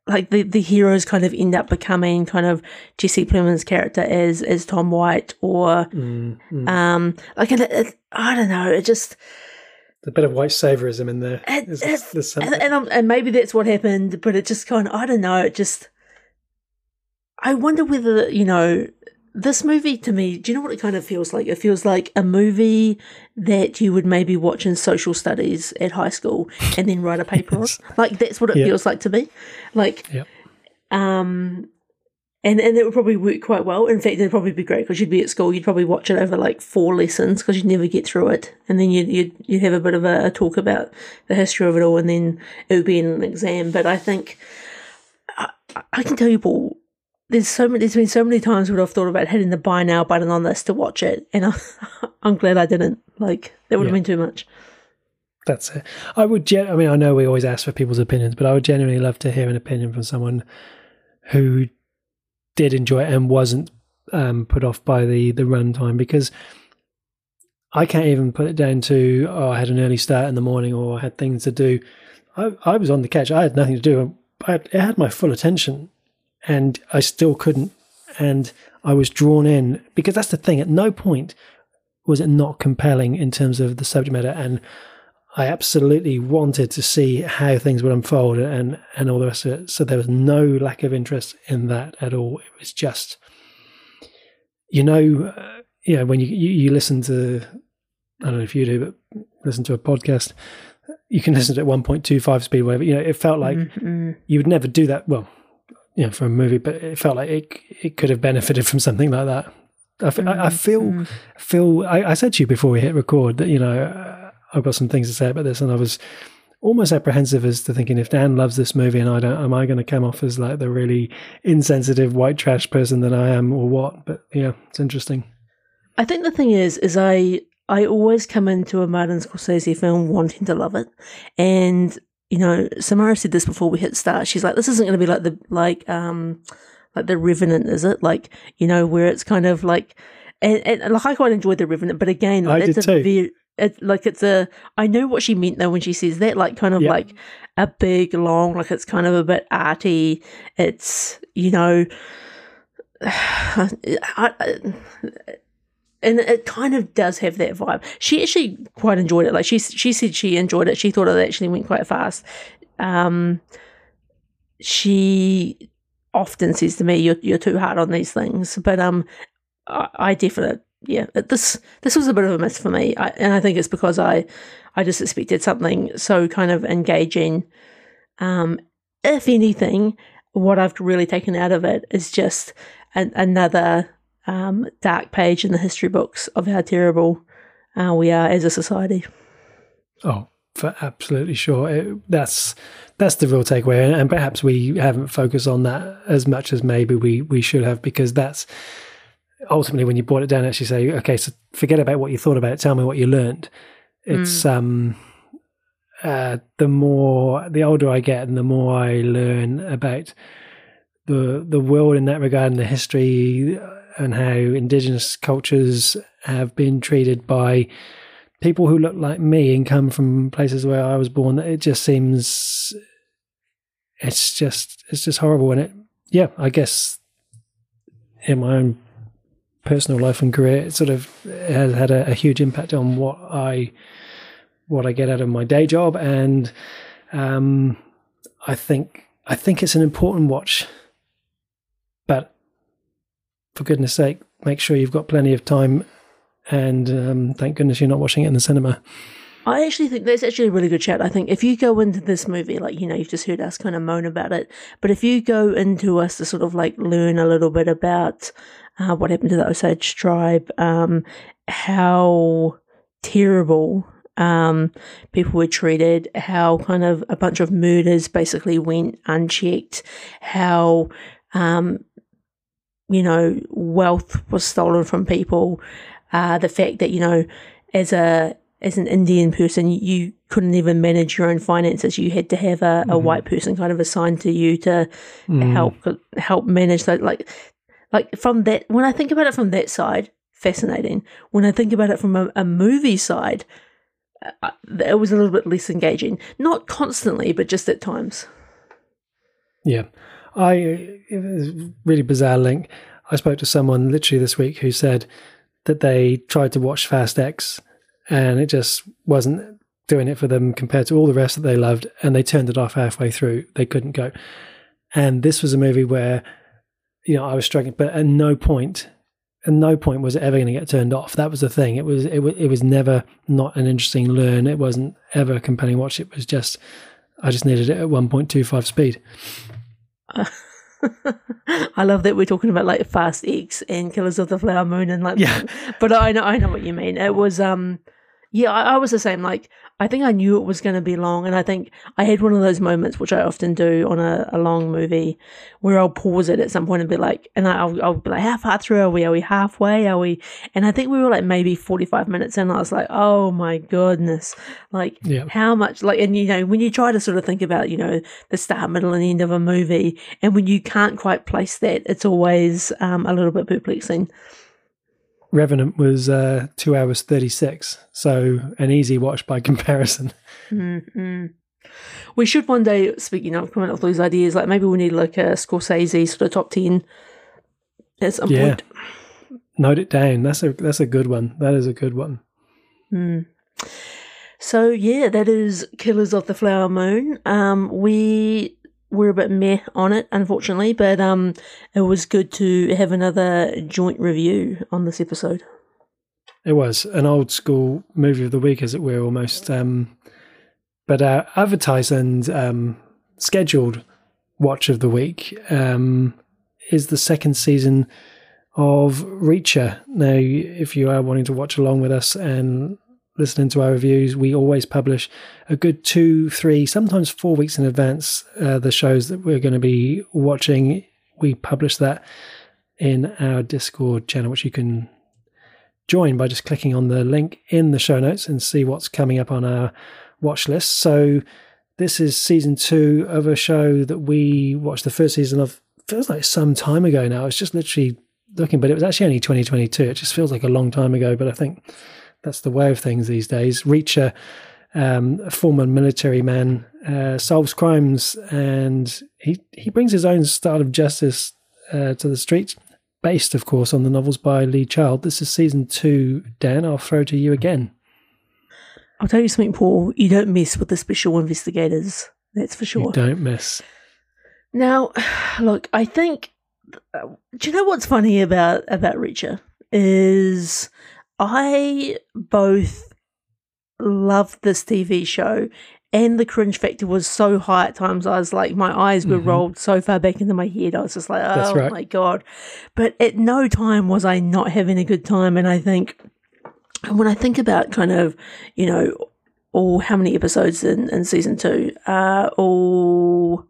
like the heroes kind of end up becoming kind of Jesse Plemons' character as Tom White, or like I don't know, it just a bit of white saviorism in there. And maybe that's what happened, but it just kind of, I don't know, it just, I wonder whether, you know, this movie to me, do you know what it kind of feels like? It feels like a movie that you would maybe watch in social studies at high school and then write a paper on. Like, that's what it feels like to me. Like, and it would probably work quite well. In fact, it'd probably be great because you'd be at school, you'd probably watch it over like 4 lessons because you'd never get through it. And then you'd have a bit of a talk about the history of it all, and then it would be in an exam. But I think, I can tell you, Paul, there's been so many times where I've thought about hitting the buy now button on this to watch it, and I'm glad I didn't. Like, that would have been too much. That's it. I mean, I know we always ask for people's opinions, but I would genuinely love to hear an opinion from someone who did enjoy it and wasn't put off by the runtime, because I can't even put it down to, I had an early start in the morning or I had things to do. I was on the couch. I had nothing to do. It had my full attention, and I still couldn't. And I was drawn in, because that's the thing. At no point was it not compelling in terms of the subject matter, and I absolutely wanted to see how things would unfold and all the rest of it. So there was no lack of interest in that at all. It was just, when you listen to, I don't know if you do, but listen to a podcast, you can listen to it at 1.25 speed, whatever. It felt like you would never do that. Well, for a movie, but it felt like it could have benefited from something like that. I feel. I said to you before we hit record that I've got some things to say about this, and I was almost apprehensive as to thinking, if Dan loves this movie and I don't, am I going to come off as like the really insensitive white trash person that I am, or what? But yeah, it's interesting. I think the thing is I always come into a Martin Scorsese film wanting to love it, and Samara said this before we hit start. She's like, this isn't going to be like the Revenant, is it? Like, where it's kind of like, and like, I quite enjoyed the Revenant, but again, I did too. I know what she meant though when she says that, like, kind of like a big, long, like, it's kind of a bit arty. It's, and it kind of does have that vibe. She actually quite enjoyed it. Like, she said she enjoyed it. She thought it actually went quite fast. She often says to me, "You're too hard on these things," but I definitely, this was a bit of a miss for me, and I think it's because I just expected something so kind of engaging. If anything, what I've really taken out of it is just another dark page in the history books of how terrible we are as a society. Oh, for absolutely sure. That's the real takeaway, and perhaps we haven't focused on that as much as maybe we should have, because that's ultimately, when you boil it down, actually say, okay, so forget about what you thought about it, tell me what you learned. It's the older I get and the more I learn about the world in that regard, and the history and how Indigenous cultures have been treated by people who look like me and come from places where I was born, it just seems, it's just horrible. And I guess in my own personal life and career, it sort of has had a huge impact on what I get out of my day job. And I think it's an important watch, but for goodness sake, make sure you've got plenty of time, and thank goodness you're not watching it in the cinema. I actually think that's actually a really good chat. I think if you go into this movie, like, you've just heard us kind of moan about it, but if you go into us to sort of like learn a little bit about what happened to the Osage tribe, how terrible people were treated, how kind of a bunch of murders basically went unchecked, how wealth was stolen from people, the fact that, as an Indian person, you couldn't even manage your own finances. You had to have a white person kind of assigned to you to help manage that. Like from that, when I think about it from that side, fascinating. When I think about it from a movie side, it was a little bit less engaging. Not constantly, but just at times. Yeah. It was a really bizarre link. I spoke to someone literally this week who said that they tried to watch Fast X and it just wasn't doing it for them compared to all the rest that they loved, and they turned it off halfway through. They couldn't go. And this was a movie where, I was struggling, but at no point was it ever going to get turned off. That was the thing. It was never not an interesting learn. It wasn't ever a compelling watch. It was just, I just needed it at 1.25 speed. I love that we're talking about like Fast X and Killers of the Flower Moon and like, yeah. But I know what you mean. It was, I was the same. Like, I think I knew it was going to be long, and I think I had one of those moments, which I often do on a long movie, where I'll pause it at some point and be like, and I'll be like, how far through are we? Are we halfway? Are we? And I think we were like maybe 45 minutes in. And I was like, oh my goodness, like how much? Like, and when you try to sort of think about the start, middle, and end of a movie, and when you can't quite place that, it's always a little bit perplexing. Revenant was 2 hours 36, so an easy watch by comparison. Mm-hmm. We should one day, speaking of coming up with those ideas, like maybe we need like a Scorsese sort of top 10 at some point. Note it down. That's a good one. That is a good one. Mm. So that is Killers of the Flower Moon. We're a bit meh on it, unfortunately, but it was good to have another joint review on this episode. It was an old school movie of the week, as it were, almost. But our advertised and scheduled watch of the week is the second season of Reacher. Now, if you are wanting to watch along with us and listening to our reviews, we always publish a good 2, 3, sometimes 4 weeks in advance the shows that we're going to be watching. We publish that in our Discord channel, which you can join by just clicking on the link in the show notes and see what's coming up on our watch list. So this is season 2 of a show that we watched the first season of, feels like some time ago now. It's just literally looking, but it was actually only 2022. It just feels like a long time ago, but I think that's the way of things these days. Reacher, a former military man, solves crimes, and he brings his own style of justice to the streets, based, of course, on the novels by Lee Child. This is season 2. Dan, I'll throw to you again. I'll tell you something, Paul. You don't mess with the special investigators. That's for sure. You don't miss. Now, look, I think, do you know what's funny about Reacher is I both loved this TV show, and the cringe factor was so high at times. I was like, my eyes were rolled so far back into my head. I was just like, oh my God. But at no time was I not having a good time. And I think, when I think about kind of, all how many episodes in season 2, all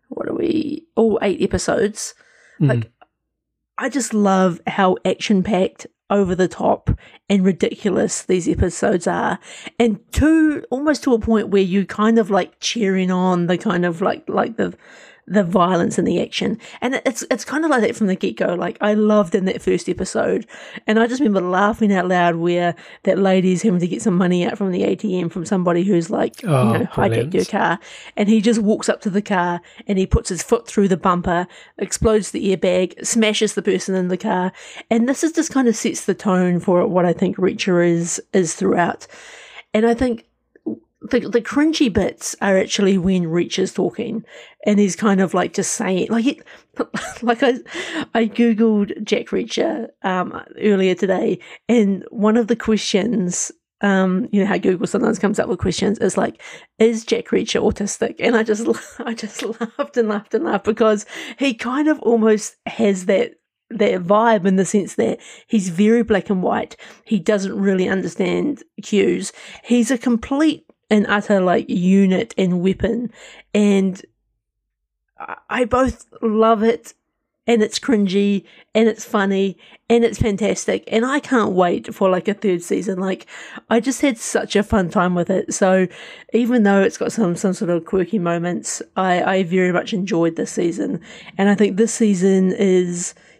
8 episodes. Like, I just love how action-packed, over the top and ridiculous these episodes are, and almost to a point where you kind of like cheering on the kind of like the violence and the action, and it's kind of like that from the get-go. Like, I loved in that first episode, and I just remember laughing out loud where that lady's having to get some money out from the ATM from somebody who's like, hijacked your car, and he just walks up to the car and he puts his foot through the bumper, explodes the airbag, smashes the person in the car, and this is just kind of sets the tone for what I think Reacher is throughout. And I think the cringy bits are actually when Reacher's talking, and he's kind of like just saying, like I googled Jack Reacher earlier today, and one of the questions, how Google sometimes comes up with questions, is like, is Jack Reacher autistic? And I just laughed and laughed and laughed, because he kind of almost has that vibe, in the sense that he's very black and white. He doesn't really understand cues. He's a complete and utter like unit and weapon, and I both love it, and it's cringy, and it's funny, and it's fantastic, and I can't wait for like a third season. Like, I just had such a fun time with it. So even though it's got some sort of quirky moments, I very much enjoyed this season, and I think this season is,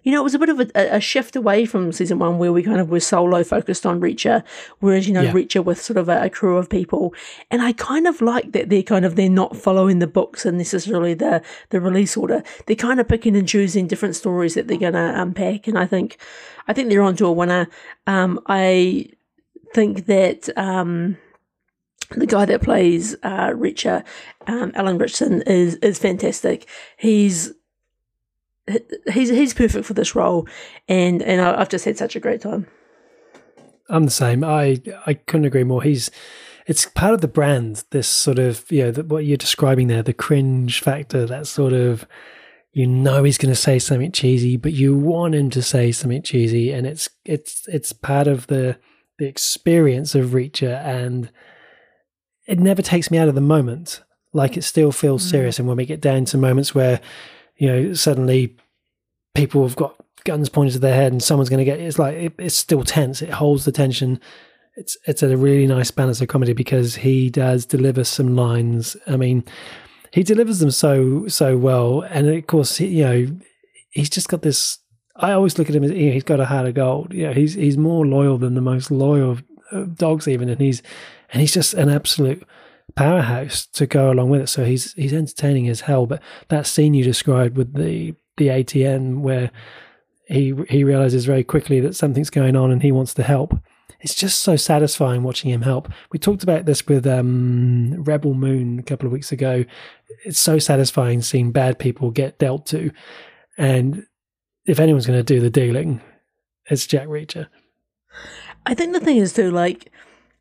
it was a bit of a shift away from season 1 where we kind of were solo focused on Reacher, whereas, Reacher with sort of a crew of people. And I kind of like that they're not following the books and necessarily the release order. They're kind of picking and choosing different stories that they're going to unpack. And I think they're onto a winner. I think that the guy that plays Reacher, Alan Ritchson, is fantastic. He's perfect for this role, and I've just had such a great time. I'm the same. I couldn't agree more. It's part of the brand. This sort of what you're describing there, the cringe factor. That sort of he's going to say something cheesy, but you want him to say something cheesy, and it's part of the experience of Reacher, and it never takes me out of the moment. Like, it still feels serious, and when we get down to moments where suddenly people have got guns pointed to their head and someone's going to get, it's like, it's still tense. It holds the tension. It's a really nice balance of comedy because he does deliver some lines. I mean, he delivers them so well. And of course, he's just got this, I always look at him as, he's got a heart of gold. He's more loyal than the most loyal of dogs even. And he's just an absolute powerhouse to go along with it. So he's entertaining as hell. But that scene you described with the ATM where he realizes very quickly that something's going on and he wants to help. It's just so satisfying watching him help. We talked about this with Rebel Moon a couple of weeks ago. It's so satisfying seeing bad people get dealt to. And if anyone's going to do the dealing, it's Jack Reacher. I think the thing is too, like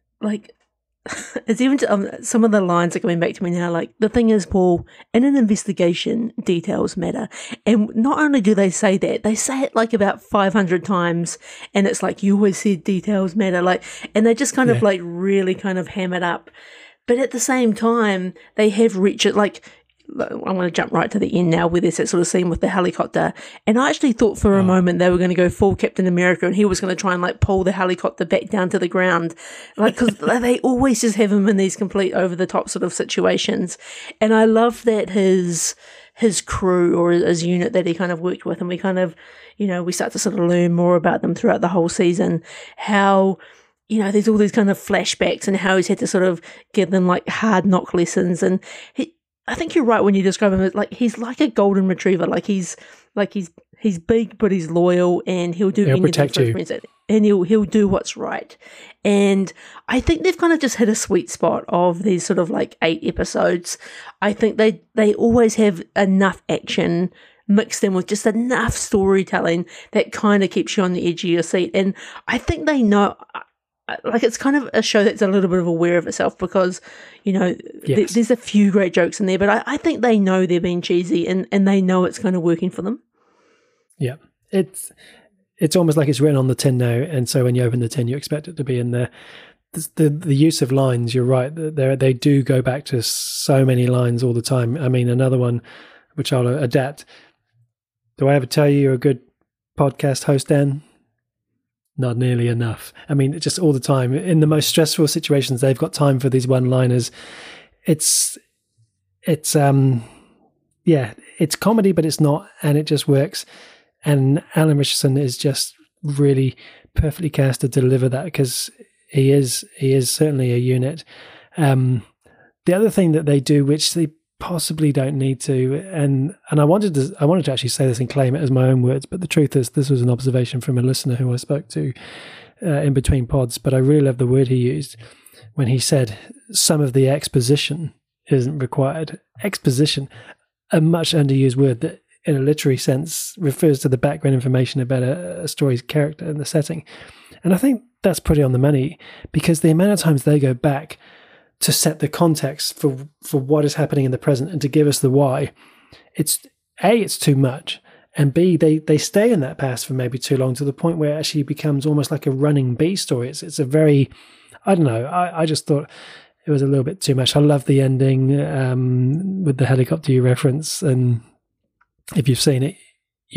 it's even some of the lines are coming back to me now. Like, the thing is, Paul, in an investigation, details matter. And not only do they say that, they say it like about 500 times. And it's like, you always said details matter. Like, and they just kind of like really kind of ham it up. But at the same time, they have Reacher, like, I'm going to jump right to the end now where there's that sort of scene with the helicopter. And I actually thought for a moment they were going to go full Captain America and he was going to try and like pull the helicopter back down to the ground. Like, because they always just have him in these complete over the top sort of situations. And I love that his crew or his unit that he kind of worked with, and we kind of, we start to sort of learn more about them throughout the whole season, how there's all these kind of flashbacks and how he's had to sort of give them like hard knock lessons. And I think you're right when you describe him as like, he's like a golden retriever. Like he's big, but he's loyal, and he'll do anything protect for his you. friends, and he'll do what's right. And I think they've kind of just hit a sweet spot of these sort of like 8 episodes. I think they always have enough action mixed in with just enough storytelling that kind of keeps you on the edge of your seat. And I think they know, like, it's kind of a show that's a little bit of aware of itself because, Yes. there's a few great jokes in there, but I think they know they're being cheesy and they know it's kind of working for them. Yeah. It's almost like it's written on the tin now, and so when you open the tin, you expect it to be in there. The use of lines, you're right, they do go back to so many lines all the time. I mean, another one, which I'll adapt. Do I ever tell you you're a good podcast host, Dan? Not nearly enough. I mean, just all the time. In the most stressful situations, they've got time for these one-liners. It's comedy, but it's not, and it just works. And Alan Richardson is just really perfectly cast to deliver that because he is certainly a unit. The other thing that they do, which they possibly don't need to, and I wanted to actually say this and claim it as my own words, but the truth is this was an observation from a listener who I spoke to in between pods, but I really love the word he used when he said some of the exposition isn't required. Exposition, a much underused word that in a literary sense refers to the background information about a story's character and the setting. And I think that's pretty on the money because the amount of times they go back to set the context for what is happening in the present and to give us the why, it's too much, and B, they stay in that past for maybe too long to the point where it actually becomes almost like a running B story. It's a very, I don't know, I just thought it was a little bit too much. I love the ending with the helicopter you reference, and if you've seen it,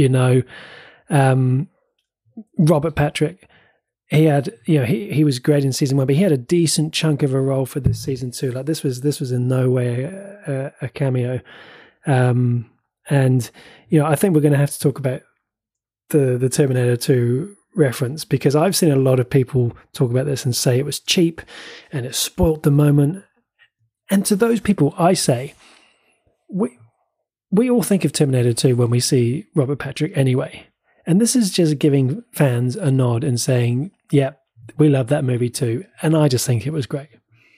Robert Patrick, he had, he was great in season 1, but he had a decent chunk of a role for this season 2. Like this was in no way a cameo. And I think we're going to have to talk about the Terminator 2 reference, because I've seen a lot of people talk about this and say it was cheap and it spoilt the moment. And to those people, I say, we all think of Terminator 2 when we see Robert Patrick anyway. And this is just giving fans a nod and saying, yeah, we love that movie too. And I just think it was great.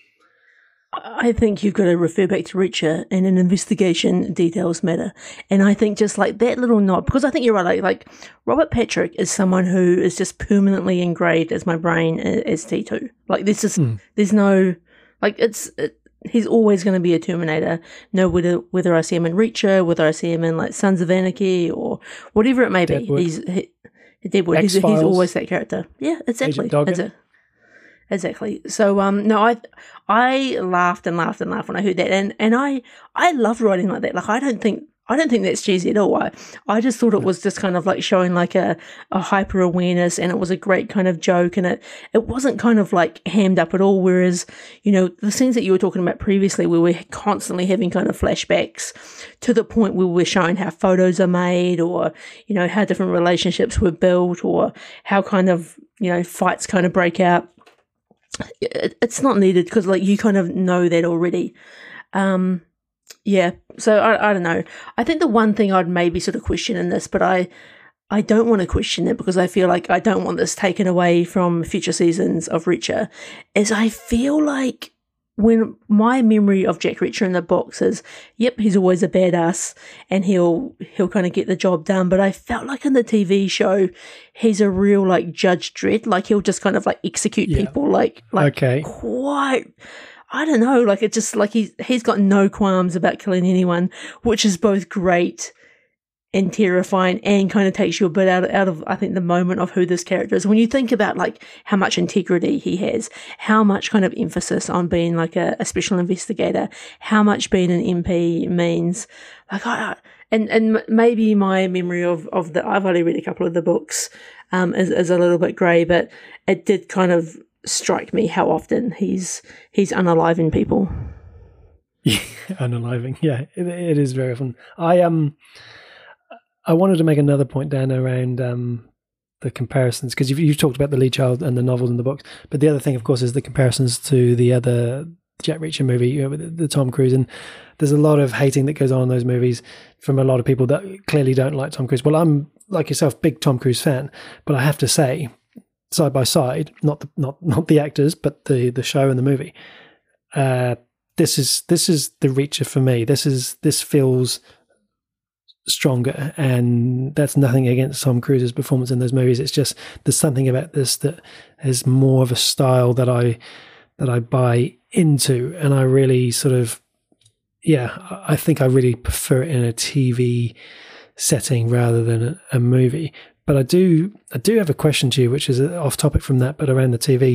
I think you've got to refer back to Reacher, and an investigation details matter. And I think just like that little nod, because I think you're right, like Robert Patrick is someone who is just permanently engraved as my brain as T2. Like this is, there's no, like he's always going to be a Terminator. No, whether I see him in Reacher, whether I see him in like Sons of Anarchy or whatever it may be, Deadwood. He's always that character. Yeah, exactly. Exactly. So no, I laughed and laughed and laughed when I heard that, and I loved writing like that. Like I don't think that's cheesy at all. I just thought it was just kind of like showing like a hyper awareness, and it was a great kind of joke, and it wasn't kind of like hammed up at all. Whereas, you know, the scenes that you were talking about previously, where we're constantly having kind of flashbacks to the point where we're showing how photos are made, or, you know, how different relationships were built, or how kind of, you know, fights kind of break out. It's not needed, because like you kind of know that already. Yeah, so I don't know. I think the one thing I'd maybe sort of question in this, but I don't want to question it, because I feel like I don't want this taken away from future seasons of Reacher, is I feel like when my memory of Jack Reacher in the books is, yep, he's always a badass and he'll kind of get the job done. But I felt like in the TV show, he's a real like Judge Dredd. Like he'll just kind of like execute people like okay. Quite, I don't know, like it's just like he's got no qualms about killing anyone, which is both great and terrifying, and kind of takes you a bit out of I think the moment of who this character is. When you think about like how much integrity he has, how much kind of emphasis on being like a special investigator, how much being an MP means, like and maybe my memory of the, I've only read a couple of the books, is a little bit grey, but it did kind of strike me how often he's unaliving people. Yeah, unaliving. Yeah, it is very often. I wanted to make another point, Dan, around the comparisons, because you've talked about the lead child and the novels and the books, but the other thing, of course, is the comparisons to the other Jack Reacher movie, you know, with the Tom Cruise, and there's a lot of hating that goes on in those movies from a lot of people that clearly don't like Tom Cruise. Well, I'm, like yourself, big Tom Cruise fan, but I have to say, side by side, not the actors, but the show and the movie, this is the Reacher for me. This feels stronger, and that's nothing against Tom Cruise's performance in those movies. It's just there's something about this that is more of a style that I buy into, and I really sort of, yeah, I think I really prefer it in a TV setting rather than a movie. But I do have a question to you, which is off topic from that, but around the TV.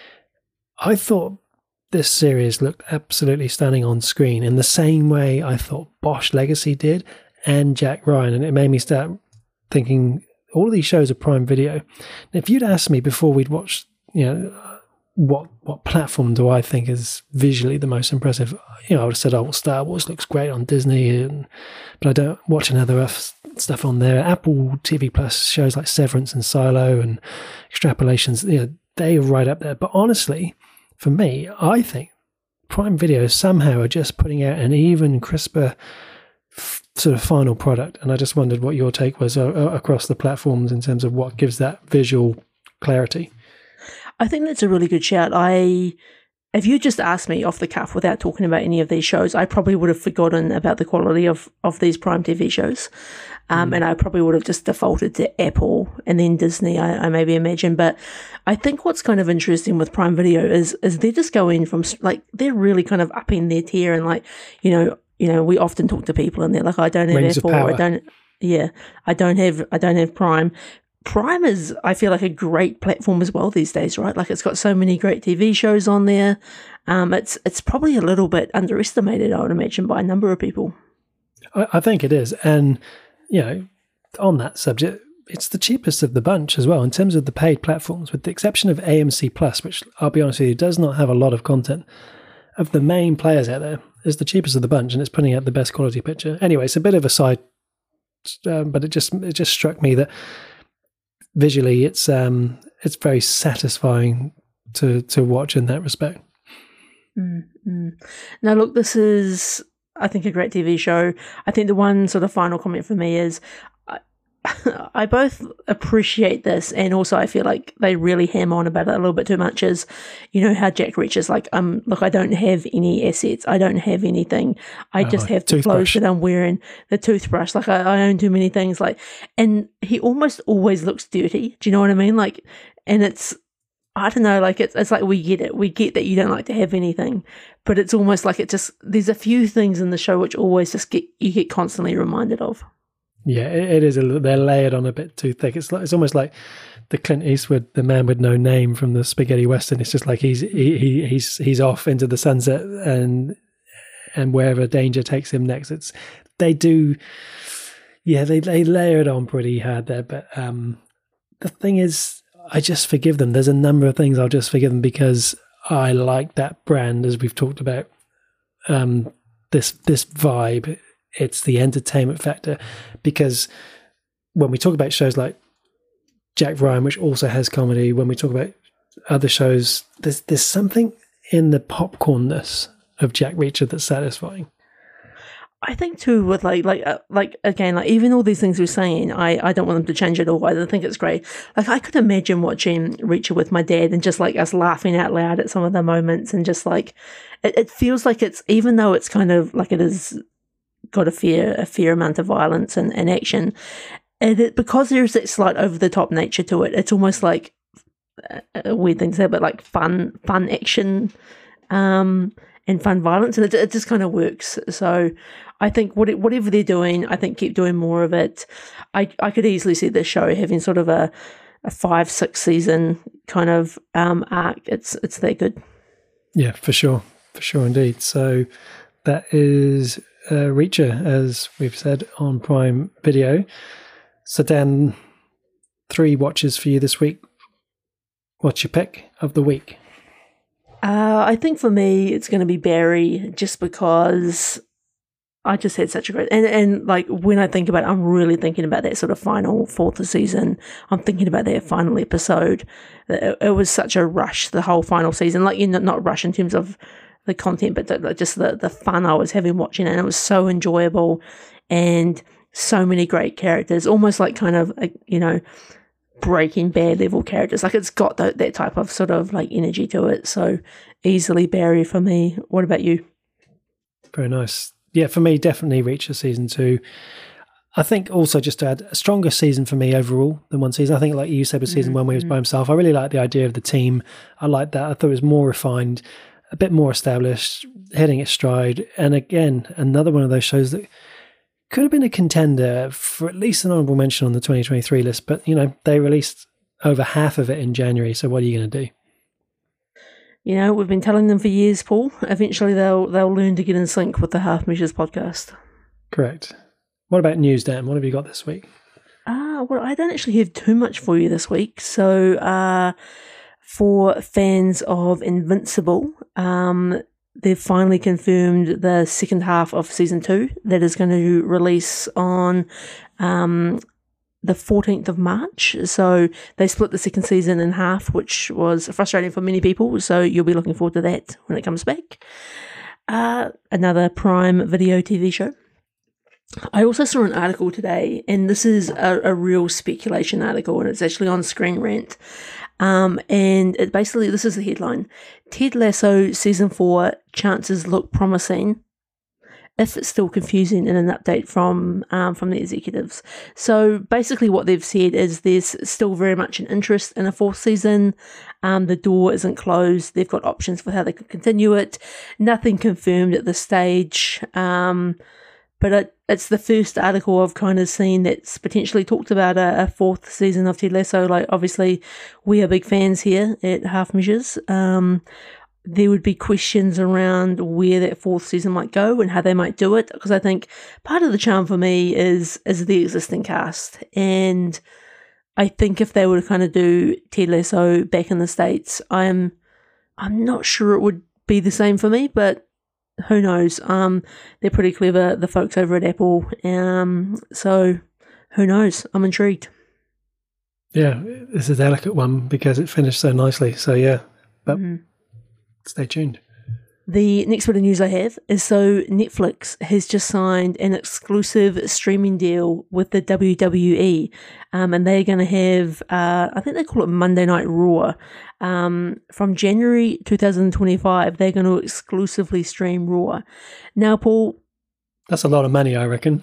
I thought this series looked absolutely stunning on screen in the same way I thought Bosch Legacy did, and Jack Ryan, and it made me start thinking all of these shows are Prime Video. And if you'd asked me before we'd watched, you know, what platform do I think is visually the most impressive, you know, I would have said, oh, well, Star Wars looks great on Disney, but I don't watch another stuff on there. Apple TV Plus shows like Severance and Silo and Extrapolations, you know, they are right up there. But honestly, for me, I think Prime Video somehow are just putting out an even crisper sort of final product, and I just wondered what your take was across the platforms in terms of what gives that visual clarity. I think that's a really good shout. If you just asked me off the cuff without talking about any of these shows, I probably would have forgotten about the quality of these Prime TV shows, and I probably would have just defaulted to Apple and then Disney, I maybe imagine. But I think what's kind of interesting with Prime Video is they're just going from, like, they're really kind of upping their tier, and like, you know, we often talk to people and they're like, I don't have Apple, I don't have Prime. Prime is, I feel like, a great platform as well these days, right? Like, it's got so many great TV shows on there. It's probably a little bit underestimated, I would imagine, by a number of people. I think it is. And, you know, on that subject, it's the cheapest of the bunch as well in terms of the paid platforms, with the exception of AMC Plus, which, I'll be honest with you, does not have a lot of content. Of the main players out there, is the cheapest of the bunch, and it's putting out the best quality picture. Anyway, it's a bit of a side, but it just struck me that visually, it's very satisfying to watch in that respect. Mm-hmm. Now, look, this is, I think, a great TV show. I think the one sort of final comment for me is I both appreciate this, and also I feel like they really ham on about it a little bit too much. Is, you know, how Jack Reacher's like, look, I don't have any assets, I don't have anything, I just have the clothes that I'm wearing, the toothbrush, like I own too many things, like, and he almost always looks dirty. Do you know what I mean? Like, and it's, I don't know, like it's like we get that you don't like to have anything, but it's almost like it just, there's a few things in the show which always just you get constantly reminded of. Yeah, it is. They're layered on a bit too thick. It's almost like the Clint Eastwood, the man with no name from the spaghetti western. It's just like he's off into the sunset and wherever danger takes him next. They layer it on pretty hard there. But the thing is, I just forgive them. There's a number of things I'll just forgive them because I like that brand, as we've talked about. This vibe. It's the entertainment factor, because when we talk about shows like Jack Ryan, which also has comedy, when we talk about other shows, there's something in the popcornness of Jack Reacher that's satisfying. I think too, with like again, like even all these things we're saying, I don't want them to change at all. I don't think it's great. Like I could imagine watching Reacher with my dad and just like us laughing out loud at some of the moments, and just like it feels like it's, even though it's kind of like it is got a fair amount of violence and action, and because there's that slight over the top nature to it, it's almost like a weird thing to say, but like fun action and fun violence, and it just kind of works. So I think whatever they're doing, I think keep doing more of it. I could easily see this show having sort of a 5-6 season kind of arc. It's that good. Yeah, for sure indeed. So that is Reacher, as we've said, on Prime Video. So Dan, 3 watches for you this week. What's your pick of the week? I think for me it's going to be Barry, just because I just had such a great, and like when I think about it, I'm really thinking about that sort of final 4th season. I'm thinking about that final episode. It was such a rush, the whole final season. Like, you know, not rush in terms of the content, but just the fun I was having watching it. And it was so enjoyable, and so many great characters, almost like kind of, you know, Breaking Bad level characters. Like it's got that type of sort of like energy to it. So easily Barry for me. What about you? Very nice. Yeah, for me, definitely Reacher season 2. I think also, just to add, a stronger season for me overall than one season. I think, like you said, with season 1 where he was by himself, I really like the idea of the team. I like that. I thought it was more refined, a bit more established, hitting its stride. And again, another one of those shows that could have been a contender for at least an honorable mention on the 2023 list. But, you know, they released over half of it in January. So what are you going to do? You know, we've been telling them for years, Paul. Eventually they'll learn to get in sync with the Half Measures podcast. Correct. What about news, Dan? What have you got this week? Well, I don't actually have too much for you this week. So for fans of Invincible, they've finally confirmed the second half of season 2 that is going to release on the 14th of March. So they split the second season in half, which was frustrating for many people. So you'll be looking forward to that when it comes back. Another Prime Video TV show. I also saw an article today, and this is a real speculation article, and it's actually on Screen Rant. And it basically, this is the headline: Ted Lasso Season 4, chances look promising, if it's still confusing, in an update from the executives. So basically what they've said is there's still very much an interest in a 4th season. The door isn't closed. They've got options for how they could continue it. Nothing confirmed at this stage. But it's the first article I've kind of seen that's potentially talked about a 4th season of Ted Lasso. Like, obviously, we are big fans here at Half Measures. There would be questions around where that 4th season might go and how they might do it, because I think part of the charm for me is the existing cast. And I think if they were to kind of do Ted Lasso back in the States, I'm not sure it would be the same for me, but who knows? They're pretty clever, the folks over at Apple. So who knows? I'm intrigued. Yeah, it's a delicate one because it finished so nicely. So yeah, but stay tuned. The next bit of news I have is so Netflix has just signed an exclusive streaming deal with the WWE, and they're going to have, I think they call it Monday Night Raw. From January 2025, they're going to exclusively stream Raw. Now, Paul, that's a lot of money, I reckon.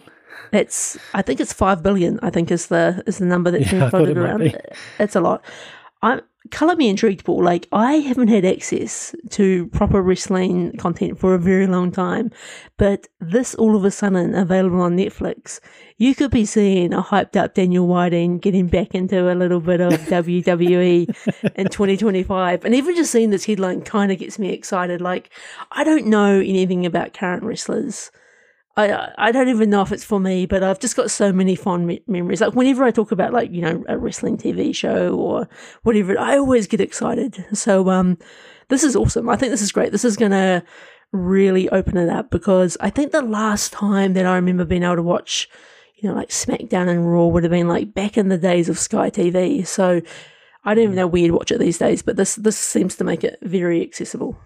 I think it's $5 billion. I think is the number that's been floated around. It's a lot. Colour me intrigued, Paul. Like, I haven't had access to proper wrestling content for a very long time, but this all of a sudden available on Netflix, you could be seeing a hyped up Daniel Whiting getting back into a little bit of WWE in 2025. And even just seeing this headline kind of gets me excited. Like, I don't know anything about current wrestlers. I don't even know if it's for me, but I've just got so many fond memories. Like, whenever I talk about, like, you know, a wrestling TV show or whatever, I always get excited. So this is awesome. I think this is great. This is going to really open it up, because I think the last time that I remember being able to watch, you know, like SmackDown and Raw would have been like back in the days of Sky TV. So I don't even know where you'd watch it these days, but this seems to make it very accessible.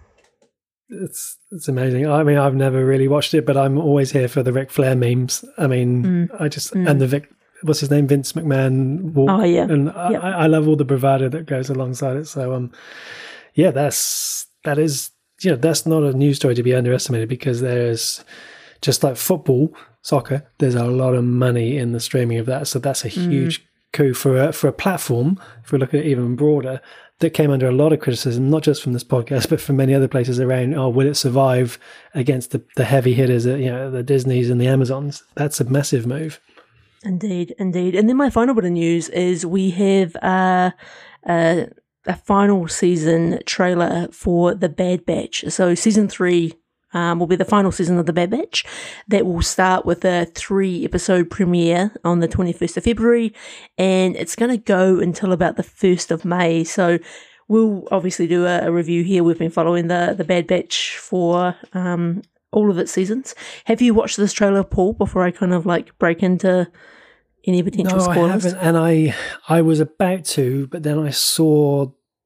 It's amazing. I mean, I've never really watched it, but I'm always here for the Ric Flair memes. I mean, and the what's his name, Vince McMahon walk. Oh yeah, and I love all the bravado that goes alongside it. So yeah, that is, you know, that's not a news story to be underestimated, because there's, just like football, soccer, there's a lot of money in the streaming of that. So that's a huge coup for a platform, if we look at it even broader, that came under a lot of criticism, not just from this podcast, but from many other places around. Oh, will it survive against the heavy hitters, you know, the Disneys and the Amazons? That's a massive move. Indeed. And then my final bit of news is we have a final season trailer for The Bad Batch. So season 3 will be the final season of The Bad Batch. That will start with a 3-episode premiere on the 21st of February, and it's going to go until about the 1st of May. So we'll obviously do a review here. We've been following the Bad Batch for all of its seasons. Have you watched this trailer, Paul, before I kind of like break into any potential spoilers? No, I haven't, and I was about to, but then I saw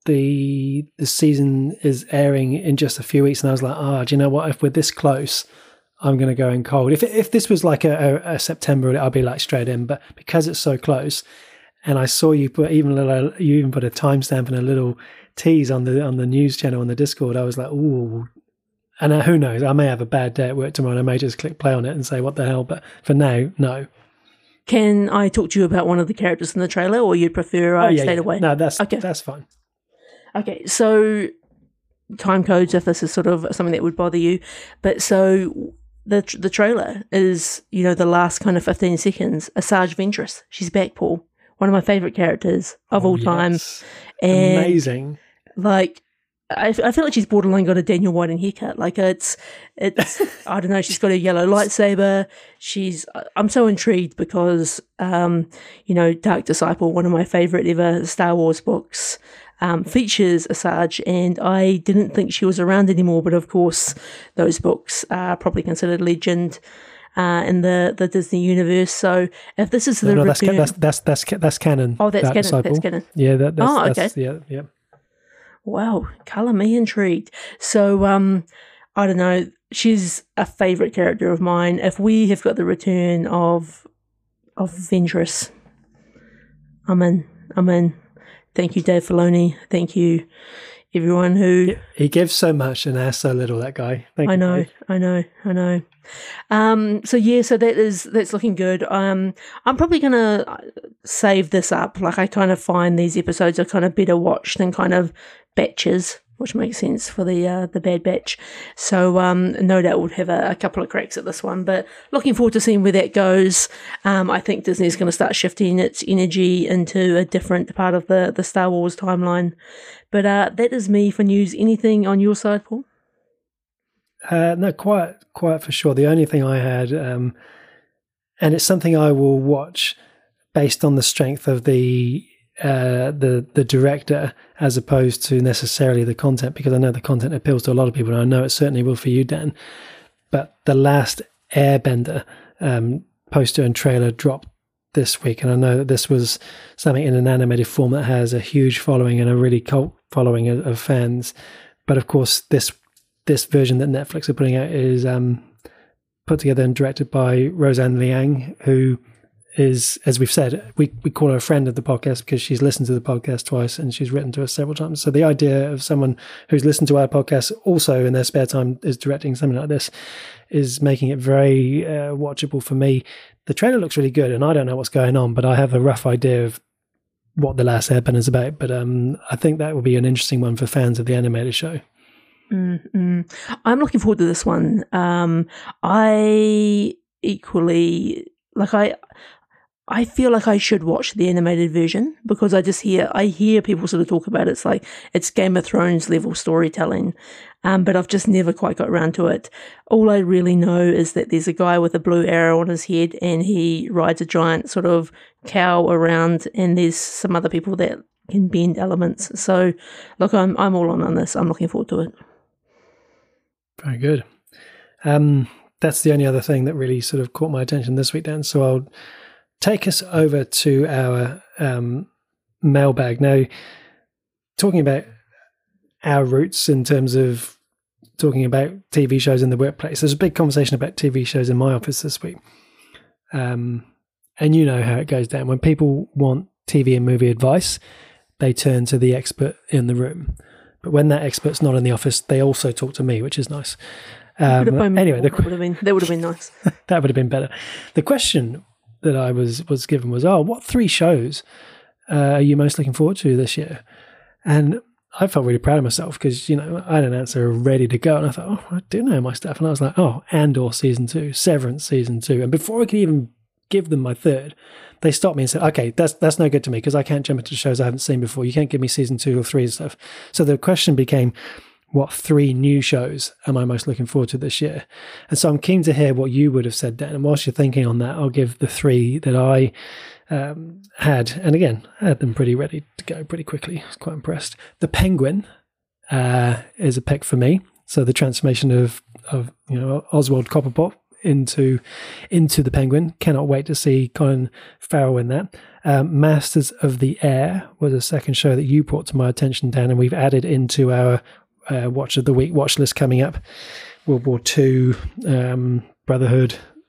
the season is airing in just a few weeks, and I was like, do you know what? If we're this close, I'm going to go in cold. If this was like a September, I'll be like straight in. But because it's so close, and I saw you put you even put a timestamp and a little tease on the news channel on the Discord, I was like, ooh. And who knows? I may have a bad day at work tomorrow, and I may just click play on it and say, what the hell? But for now, no. Can I talk to you about one of the characters in the trailer, or you'd prefer I stayed away? No, that's fine. Okay, so time codes, if this is sort of something that would bother you. But so the trailer is, you know, the last kind of 15 seconds, Asajj Ventress. She's back, Paul. One of my favourite characters of all time. And amazing. Like, I feel like she's borderline got a Daniel Whiting haircut. Like, it's I don't know, she's got a yellow lightsaber. I'm so intrigued because, you know, Dark Disciple, one of my favourite ever Star Wars books, features Asajj, and I didn't think she was around anymore, but of course those books are probably considered legend in the Disney universe. So if this is the return, that's canon. Oh, that's canon. Disciple. That's canon. Yeah, that's okay. Yeah. Wow, colour me intrigued. So I don't know. She's a favourite character of mine. If we have got the return of Ventress, I'm in. Thank you, Dave Filoni. Thank you, everyone who... He gives so much and asks so little, that guy. Thank you, Dave. I know. So that's looking good. I'm probably going to save this up. Like, I kind of find these episodes are kind of better watched than kind of batches, which makes sense for the Bad Batch. So no doubt we'll have a couple of cracks at this one, but looking forward to seeing where that goes. I think Disney's going to start shifting its energy into a different part of the Star Wars timeline. But that is me for news. Anything on your side, Paul? No, quite for sure. The only thing I had, and it's something I will watch based on the strength of the director as opposed to necessarily the content, because I know the content appeals to a lot of people, and I know it certainly will for you, Dan. But The Last Airbender poster and trailer dropped this week, and I know that this was something in an animated form that has a huge following and a really cult following of fans. But of course, this version that Netflix are putting out is put together and directed by Roseanne Liang, who is, as we've said, we call her a friend of the podcast because she's listened to the podcast twice and she's written to us several times. So the idea of someone who's listened to our podcast also in their spare time is directing something like this is making it very watchable for me. The trailer looks really good, and I don't know what's going on, but I have a rough idea of what The Last Airbender is about. But I think that will be an interesting one for fans of the animated show. I'm looking forward to this one. I equally I feel like I should watch the animated version because I hear people sort of talk about it. It's like it's Game of Thrones level storytelling, but I've just never quite got around to it. All I really know is that there's a guy with a blue arrow on his head and he rides a giant sort of cow around, and there's some other people that can bend elements. So, look, I'm all on this. I'm looking forward to it. Very good. That's the only other thing that really sort of caught my attention this week, Dan. So I'll take us over to our mailbag. Now, talking about our roots in terms of talking about TV shows in the workplace, there's a big conversation about TV shows in my office this week. And you know how it goes down. When people want TV and movie advice, they turn to the expert in the room. But when that expert's not in the office, they also talk to me, which is nice. Anyway, that would have been nice. That would have been better. The question that I was given was, what 3 shows are you most looking forward to this year? And I felt really proud of myself because, I had an answer ready to go. And I thought, I do know my stuff. And I was like, Andor season 2, Severance season 2. And before I could even give them my third, they stopped me and said, okay, that's no good to me because I can't jump into shows I haven't seen before. You can't give me season 2 or 3 and stuff. So the question became, what 3 new shows am I most looking forward to this year? And so I'm keen to hear what you would have said, Dan. And whilst you're thinking on that, I'll give the 3 that I had. And again, I had them pretty ready to go pretty quickly. I was quite impressed. The Penguin is a pick for me. So the transformation of Oswald Cobblepot into the Penguin. Cannot wait to see Colin Farrell in that. Masters of the Air was a second show that you brought to my attention, Dan, and we've added into our Watch of the Week watch list coming up. World War II, Brotherhood.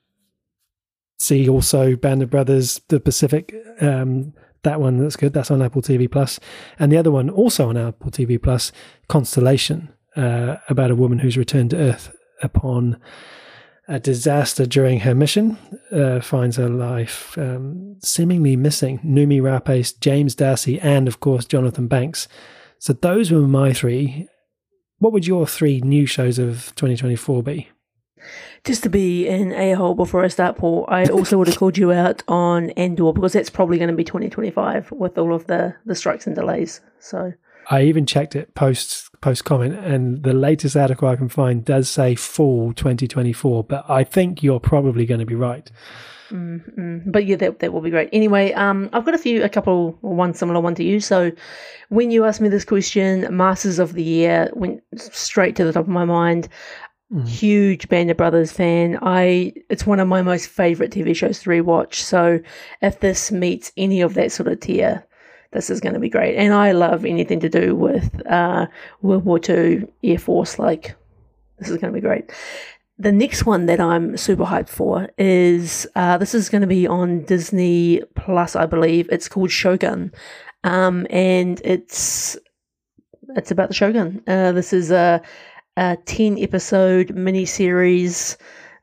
See also Band of Brothers, The Pacific. That one, that's good. That's on Apple TV Plus. And the other one, also on Apple TV Plus, Constellation, about a woman who's returned to Earth upon a disaster during her mission, finds her life seemingly missing. Noomi Rapace, James Darcy, and of course Jonathan Banks. So those were my 3. What would your 3 new shows of 2024 be? Just to be an a-hole before I start, Paul, I also would have called you out on Andor because that's probably going to be 2025 with all of the strikes and delays. So I even checked it post comment, and the latest article I can find does say fall 2024, but I think you're probably going to be right. But yeah, that will be great. Anyway, I've got one similar one to you. So when you asked me this question, Masters of the Year went straight to the top of my mind. Huge Band of Brothers fan. It's one of my most favourite TV shows to rewatch. So if this meets any of that sort of tier, this is going to be great. And I love anything to do with World War II, Air Force. Like, this is going to be great. The next one that I'm super hyped for is, this is going to be on Disney Plus, I believe. It's called Shogun. And it's about the Shogun. This is a 10-episode miniseries,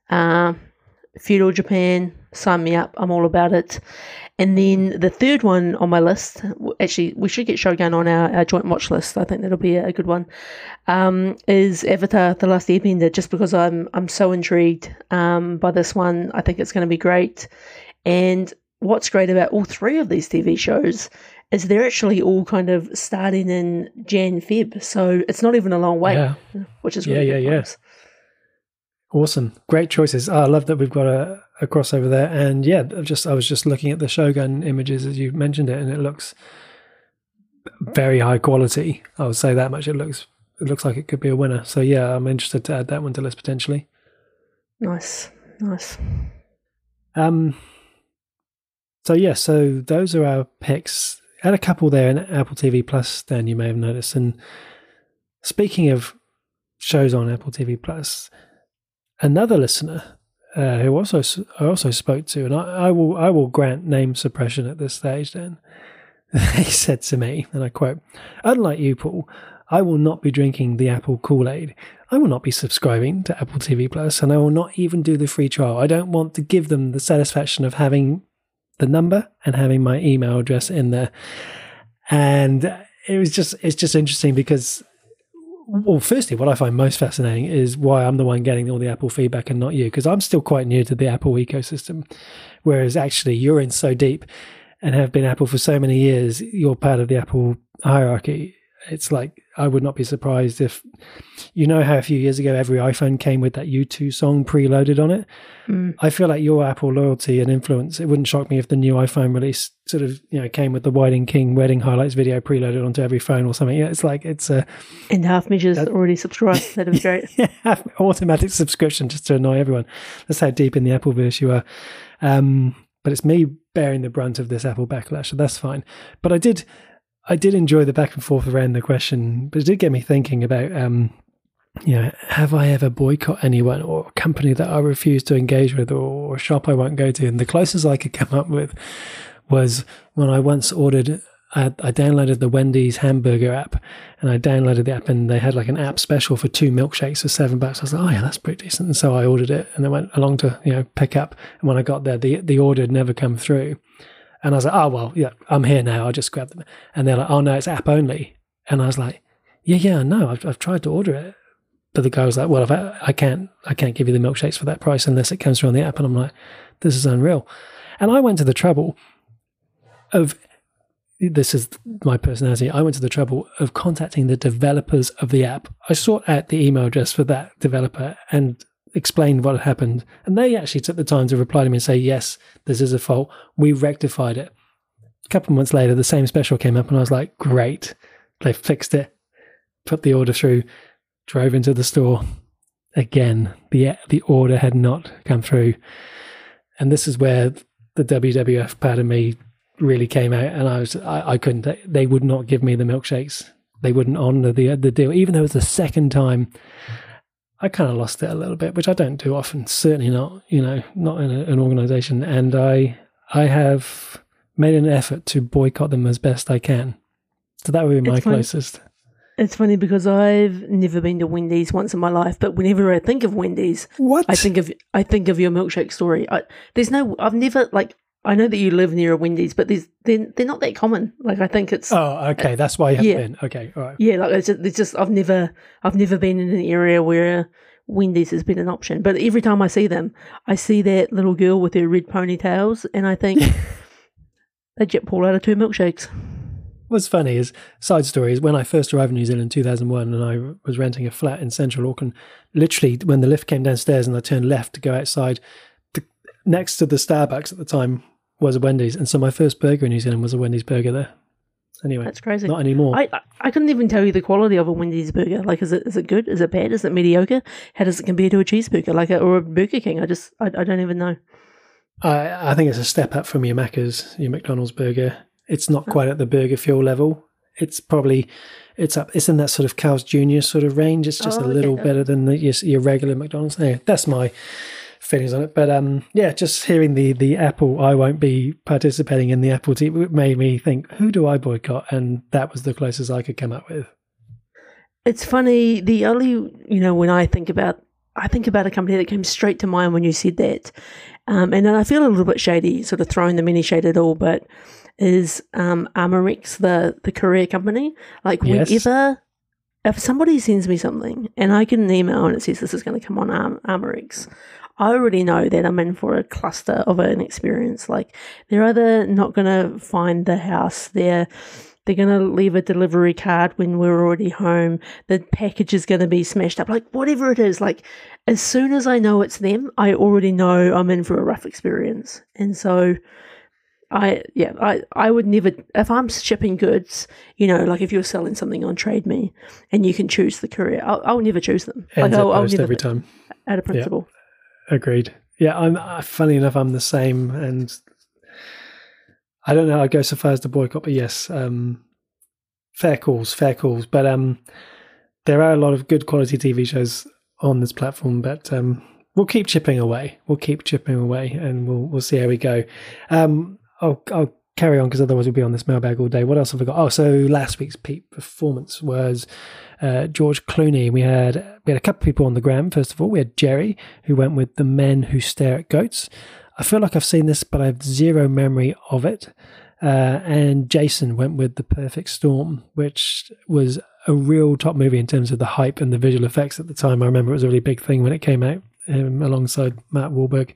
feudal Japan. Sign me up. I'm all about it. And then the third one on my list, actually, we should get Shogun on our joint watch list. I think that'll be a good one, is Avatar: The Last Airbender, just because I'm so intrigued by this one. I think it's going to be great. And what's great about all 3 of these TV shows is they're actually all kind of starting in Jan-Feb. So it's not even a long wait, which is really good. Yeah. Awesome. Great choices. I love that we've got a crossover there. And yeah, I was just looking at the Shogun images as you mentioned it, and it looks very high quality. I would say that much. It looks like it could be a winner. So yeah, I'm interested to add that one to the list potentially. Nice. So those are our picks. Had a couple there in Apple TV Plus, Dan, you may have noticed. And speaking of shows on Apple TV Plus, another listener who I also spoke to, and I will grant name suppression at this stage, Dan. He said to me, and I quote, "Unlike you, Paul, I will not be drinking the Apple Kool-Aid. I will not be subscribing to Apple TV Plus, and I will not even do the free trial. I don't want to give them the satisfaction of having the number and having my email address in there." And it's just interesting because, well, firstly, what I find most fascinating is why I'm the one getting all the Apple feedback and not you, because I'm still quite new to the Apple ecosystem, whereas actually you're in so deep and have been Apple for so many years. You're part of the Apple hierarchy. It's like, I would not be surprised if, you know how a few years ago every iPhone came with that U2 song preloaded on it? I feel like your Apple loyalty and influence, it wouldn't shock me if the new iPhone release sort of, came with the Whiting King wedding highlights video preloaded onto every phone or something. Yeah, it's like, it's a... And Half Measures already subscribed. That'd be great. Yeah, automatic subscription just to annoy everyone. That's how deep in the Appleverse you are. But it's me bearing the brunt of this Apple backlash, so that's fine. But I did enjoy the back and forth around the question, but it did get me thinking about, have I ever boycott anyone or a company that I refuse to engage with or a shop I won't go to? And the closest I could come up with was when I once ordered, I downloaded the Wendy's hamburger app, and I downloaded the app, and they had like an app special for 2 milkshakes for $7. I was like, oh yeah, that's pretty decent. And so I ordered it, and I went along to, pick up. And when I got there, the order had never come through. And I was like, oh, well, yeah, I'm here now. I'll just grab them. And they're like, oh, no, it's app only. And I was like, yeah, no, I've tried to order it. But the guy was like, well, I can't give you the milkshakes for that price unless it comes through on the app. And I'm like, this is unreal. And I went to the trouble of, this is my personality, I went to the trouble of contacting the developers of the app. I sought out the email address for that developer and explained what had happened, and they actually took the time to reply to me and say, yes, this is a fault, we rectified it. A couple of months later, the same special came up, and I was like, great, they fixed it. Put the order through, drove into the store. Again, the order had not come through. And this is where the WWF part of me really came out, and I couldn't, they would not give me the milkshakes. They wouldn't honor the deal, even though it was the second time. I kind of lost it a little bit, which I don't do often, certainly not, not in an organization. And I have made an effort to boycott them as best I can. So that would be my closest. It's funny because I've never been to Wendy's once in my life, but whenever I think of Wendy's, I think of your milkshake story. I've never, like, I know that you live near a Wendy's, but they're not that common. Like, I think it's... Oh, okay. That's why you haven't been. Okay, all right. Yeah, like, it's just I've never been in an area where Wendy's has been an option. But every time I see them, I see that little girl with her red ponytails, and I think they'd get Paul out of 2 milkshakes. What's funny is, side story, is when I first arrived in New Zealand in 2001 and I was renting a flat in central Auckland, literally when the lift came downstairs and I turned left to go outside, next to the Starbucks at the time was a Wendy's, and so my first burger in New Zealand was a Wendy's burger there. Anyway, that's crazy. Not anymore. I couldn't even tell you the quality of a Wendy's burger. Like, is it good? Is it bad? Is it mediocre? How does it compare to a cheeseburger, or a Burger King? I don't even know. I think it's a step up from your Macca's, your McDonald's burger. It's not quite at the Burger Fuel level. It's probably it's in that sort of Carl's Jr. sort of range. It's just a little better than your regular McDonald's. Anyway, that's my feelings on it. But just hearing the Apple, I won't be participating in the Apple team, made me think, who do I boycott? And that was the closest I could come up with. It's funny, the only, when I think about a company that came straight to mind when you said that, and then I feel a little bit shady, sort of throwing the mini shade at all, but is Amerex, the courier company. Like, whenever, if somebody sends me something and I get an email and it says this is going to come on Amerex, I already know that I'm in for a cluster of an experience. Like, they're either not going to find the house, they're going to leave a delivery card when we're already home, the package is going to be smashed up, like, whatever it is. Like, as soon as I know it's them, I already know I'm in for a rough experience. And so I would never, if I'm shipping goods, like if you're selling something on Trade Me and you can choose the courier, I'll never choose them. I'll never, every time. Out of principle. Yeah. Agreed. Yeah, funny enough, I'm the same, and I don't know. I'd go so far as to boycott, but yes, fair calls. But there are a lot of good quality TV shows on this platform, but we'll keep chipping away. And we'll see how we go. I'll carry on because otherwise we'll be on this mailbag all day. What else have we got? Oh, so last week's peak performance was George Clooney. We had a couple of people on the gram. First of all, we had Jerry, who went with The Men Who Stare at Goats. I feel like I've seen this, but I have zero memory of it. And Jason went with The Perfect Storm, which was a real top movie in terms of the hype and the visual effects at the time. I remember it was a really big thing when it came out, alongside Matt Wahlberg.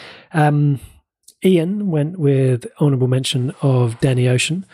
Ian went with honourable mention of Danny Ocean,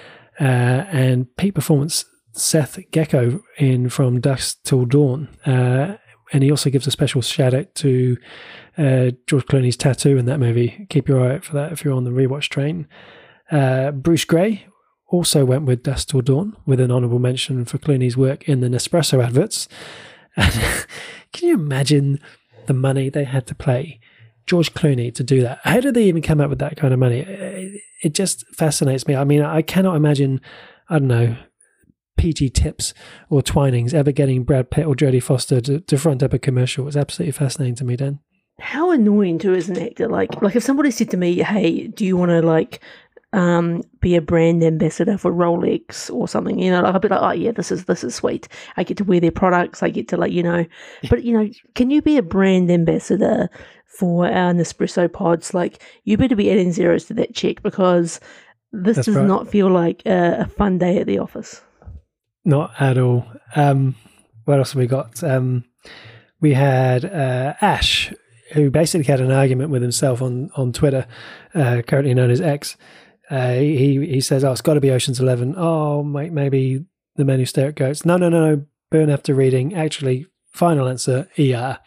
and peak performance Seth Gecko in From Dusk Till Dawn. And he also gives a special shout out to George Clooney's tattoo in that movie. Keep your eye out for that if you're on the rewatch train. Bruce Gray also went with Dusk Till Dawn with an honourable mention for Clooney's work in the Nespresso adverts. And can you imagine the money they had to pay George Clooney to do that? How did they even come up with that kind of money? It just fascinates me. I mean, I cannot imagine, I don't know, PG Tips or Twinings ever getting Brad Pitt or Jodie Foster to front up a commercial. It's absolutely fascinating to me, Dan. How annoying too as an actor. Like if somebody said to me, "Hey, do you want to be a brand ambassador for Rolex or something?" I'd be like, "Oh yeah, this is sweet. I get to wear their products. I get to But can you be a brand ambassador for our Nespresso pods? Like, you better be adding zeros to that check, because this does not feel like a fun day at the office. Not at all. What else have we got? We had Ash, who basically had an argument with himself on Twitter, currently known as X. He says, "Oh, it's got to be Ocean's 11. Oh, maybe The Men Who Stare at Goats. No. Burn after reading. Actually, final answer, ER."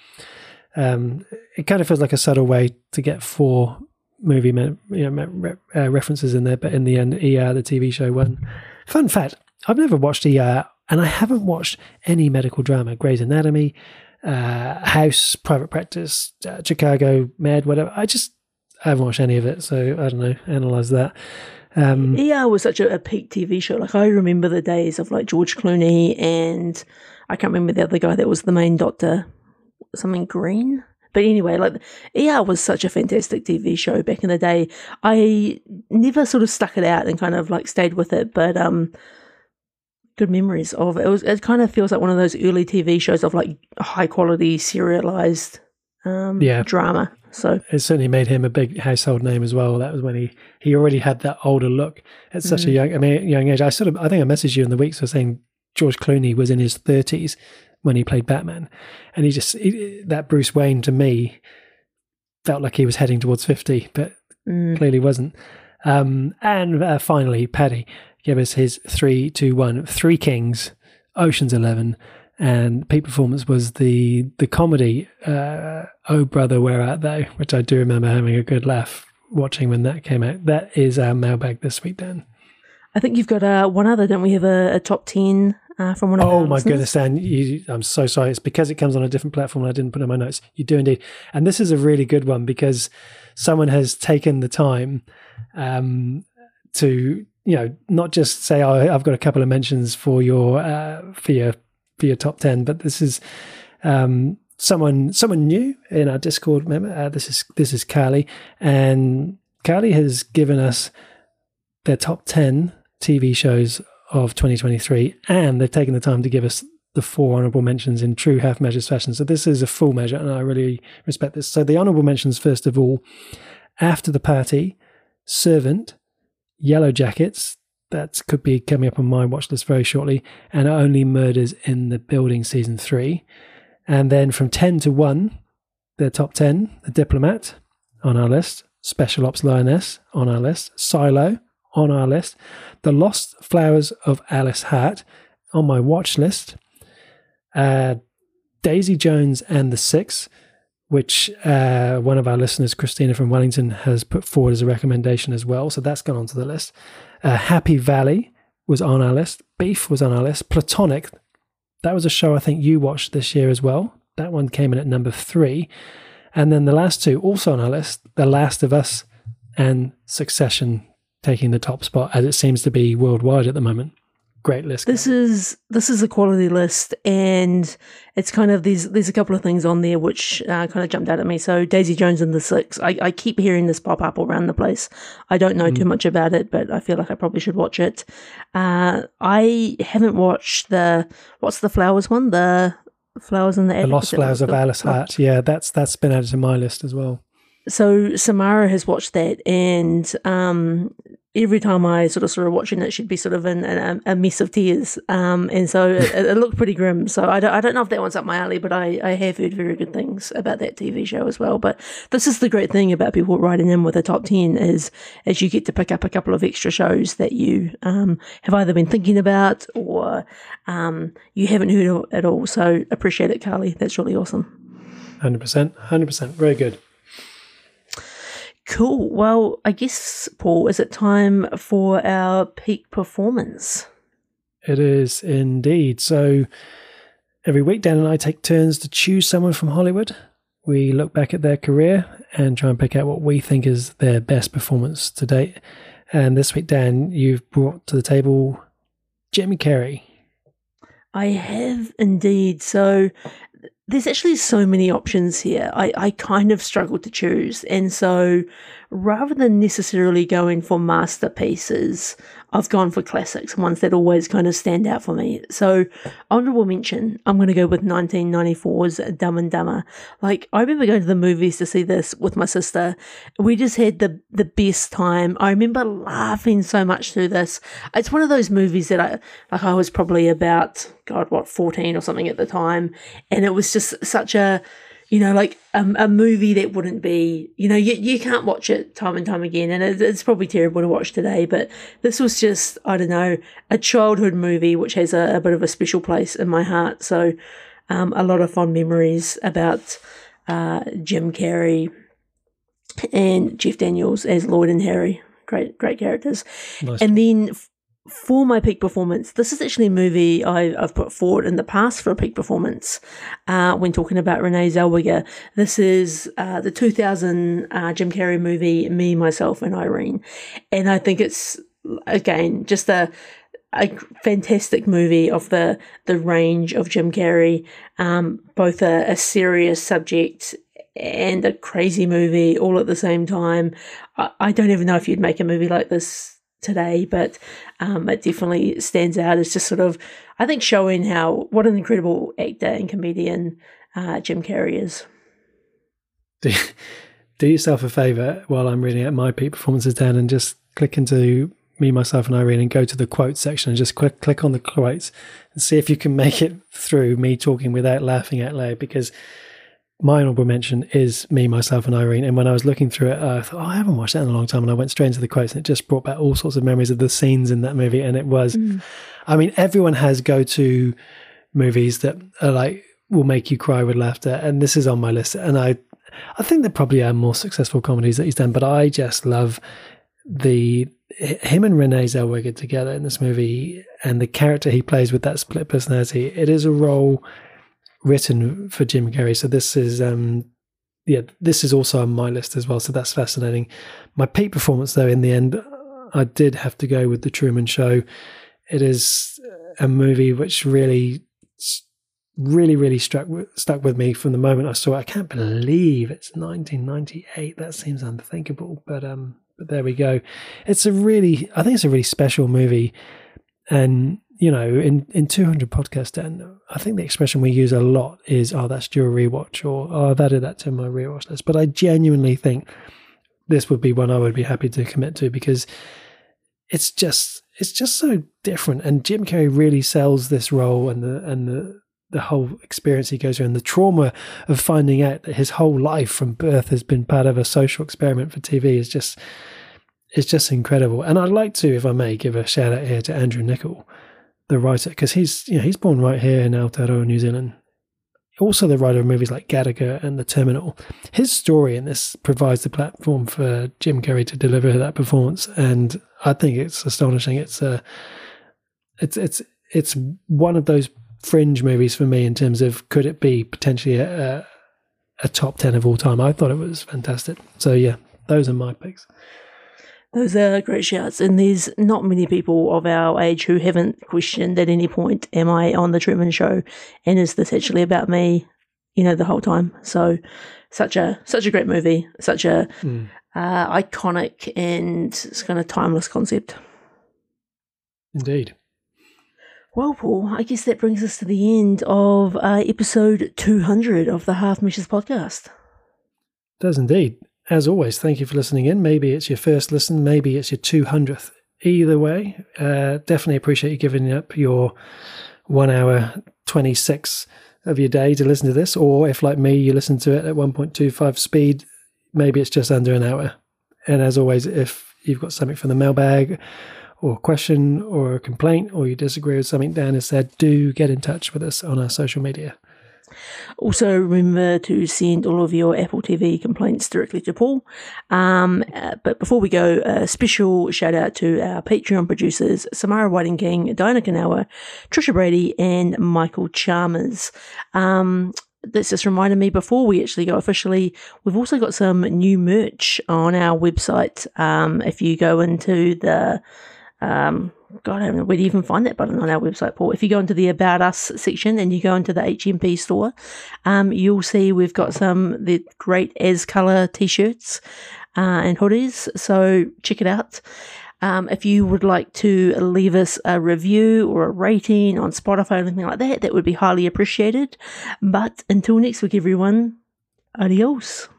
It kind of feels like a subtle way to get 4 movie references in there, but in the end, ER, the TV show, won. Fun fact: I've never watched ER, and I haven't watched any medical drama. Grey's Anatomy, House, Private Practice, Chicago Med, whatever. I haven't watched any of it, so I don't know. Analyze that. ER was such a peak TV show. Like, I remember the days of George Clooney, and I can't remember the other guy that was the main doctor, something Green. But anyway, ER was such a fantastic TV show back in the day. I never sort of stuck it out and kind of stayed with it, but good memories of it. It kind of feels like one of those early TV shows of high quality serialized drama. So it certainly made him a big household name as well. That was when he already had that older look at such a young age. I think I messaged you in the week saying George Clooney was in his 30s when he played Batman, and that Bruce Wayne to me felt like he was heading towards 50, but clearly wasn't. And finally, Paddy gave us his 3, 2, 1, Three Kings, Ocean's 11, and peak performance was the comedy Oh Brother, Where Art Thou, which I do remember having a good laugh watching when that came out. That is our mailbag this week, Dan. I think you've got one other, don't we? Have a top 10 from one of our Oh my listeners? goodness, Dan, I'm so sorry. It's because it comes on a different platform and I didn't put it in my notes. You do indeed. And this is a really good one because someone has taken the time to, not just say, "Oh, I've got a couple of mentions for your top 10," but this is someone new in our Discord member. This is Carly, and Carly has given us their top 10 TV shows of 2023, and they've taken the time to give us the 4 honourable mentions in true half measures fashion. So this is a full measure, and I really respect this. So the honourable mentions, first of all: After the Party, Servant, Yellow Jackets, that could be coming up on my watch list very shortly, and Only Murders in the Building Season 3. And then from 10 to 1, their top 10: The Diplomat on our list, Special Ops Lioness on our list, Silo on our list, The Lost Flowers of Alice Hart on my watch list, Daisy Jones and the Six, which one of our listeners, Christina from Wellington, has put forward as a recommendation as well. So that's gone onto the list. Happy Valley was on our list. Beef was on our list. Platonic, that was a show I think you watched this year as well. That one came in at number 3. And then the last 2 also on our list, The Last of Us and Succession. taking the top spot, as it seems to be worldwide at the moment. Great list. This is a quality list, and it's kind of there's a couple of things on there which kind of jumped out at me. So Daisy Jones and the Six, I keep hearing this pop up around the place. I don't know too much about it, but I feel like I probably should watch it. I haven't watched what's the Flowers one? The Flowers in the Attic. The Lost Flowers of Alice Hart. Yeah, that's been added to my list as well. So Samara has watched that, and every time I sort of watching it, she'd be sort of in a mess of tears, and so it looked pretty grim. So I don't know if that one's up my alley, but I have heard very good things about that TV show as well. But this is the great thing about people writing in with a top 10 is you get to pick up a couple of extra shows that you have either been thinking about or you haven't heard at all. So appreciate it, Carly. That's really awesome. 100%. Very good. Cool. Well, I guess, Paul, is it time for our peak performance? It is indeed. So every week, Dan and I take turns to choose someone from Hollywood. We look back at their career and try and pick out what we think is their best performance to date. And this week, Dan, you've brought to the table Jim Carrey. I have indeed. So there's actually so many options here. I kind of struggled to choose. And so rather than necessarily going for masterpieces, I've gone for classics, ones that always kind of stand out for me. So honorable mention, I'm going to go with 1994's Dumb and Dumber. Like, I remember going to the movies to see this with my sister. We just had the best time. I remember laughing so much through this. It's one of those movies that I was probably about, 14 or something at the time. And it was just such a, a movie that wouldn't be, you can't watch it time and time again. And it's probably terrible to watch today, but this was just, I don't know, a childhood movie, which has a bit of a special place in my heart. So a lot of fond memories about Jim Carrey and Jeff Daniels as Lloyd and Harry. Great characters. Nice. And then for my peak performance, this is actually a movie I've put forward in the past for a peak performance when talking about Renee Zellweger. This is the 2000 Jim Carrey movie, Me, Myself, and Irene. And I think it's, again, just a fantastic movie of the range of Jim Carrey, both a serious subject and a crazy movie all at the same time. I don't even know if you'd make a movie like this today, but it definitely stands out as just sort of, I think, showing what an incredible actor and comedian Jim Carrey is. Do yourself a favour while I'm reading out my peak performances, Dan, and just click into Me, Myself, and Irene and go to the quotes section and just click on the quotes and see if you can make it through me talking without laughing out loud, because my honorable mention is Me, Myself, and Irene. And when I was looking through it, I thought, I haven't watched that in a long time. And I went straight into the quotes, and it just brought back all sorts of memories of the scenes in that movie. And it was, I mean, everyone has go-to movies that are like, will make you cry with laughter. And this is on my list. And I think there probably are more successful comedies that he's done, but I just love him and Renee Zellweger together in this movie, and the character he plays with that split personality. It is a role written for Jim Carrey. So this is this is also on my list as well. So that's fascinating. My peak performance, though, in the end, I did have to go with The Truman Show. It is a movie which really stuck with me from the moment I saw it. I can't believe it's 1998. That seems unthinkable, but there we go. I think it's a really special movie. And in 200 podcasts, Dan, I think the expression we use a lot is, that's due a rewatch, or I've added that to my rewatch list. But I genuinely think this would be one I would be happy to commit to, because it's just so different. And Jim Carrey really sells this role and the whole experience he goes through, and the trauma of finding out that his whole life from birth has been part of a social experiment for TV is just incredible. And I'd like to, if I may, give a shout out here to Andrew Niccol, the writer, because he's born right here in Aotearoa, New Zealand. Also the writer of movies like Gattaca and The Terminal. His story in this provides the platform for Jim Carrey to deliver that performance, and I think it's astonishing. It's one of those fringe movies for me in terms of, could it be potentially a top 10 of all time? I thought it was fantastic. So yeah, those are my picks. Those are great shouts, and there's not many people of our age who haven't questioned at any point, am I on The Truman Show, and is this actually about me, the whole time. So such a great movie, such a iconic and it's kind of timeless concept. Indeed. Well, Paul, I guess that brings us to the end of episode 200 of the Half Meshes podcast. It does indeed. As always, thank you for listening in. Maybe it's your first listen, maybe it's your 200th. Either way, definitely appreciate you giving up your 1 hour 26 of your day to listen to this. Or if, like me, you listen to it at 1.25 speed, maybe it's just under an hour. And as always, if you've got something from the mailbag or a question or a complaint, or you disagree with something Dan has said, do get in touch with us on our social media. Also, remember to send all of your Apple TV complaints directly to Paul. But before we go, a special shout out to our Patreon producers, Samara Whiting King, Diana Kanawa, Trisha Brady, and Michael Chalmers. This just reminded me, before we actually go officially, we've also got some new merch on our website. If you go into the God, I don't know where do you even find that button on our website, Paul. If you go into the About Us section and you go into the HMP store, you'll see we've got the great As Colour t-shirts and hoodies. So check it out. If you would like to leave us a review or a rating on Spotify or anything like that, that would be highly appreciated. But until next week, everyone, adios.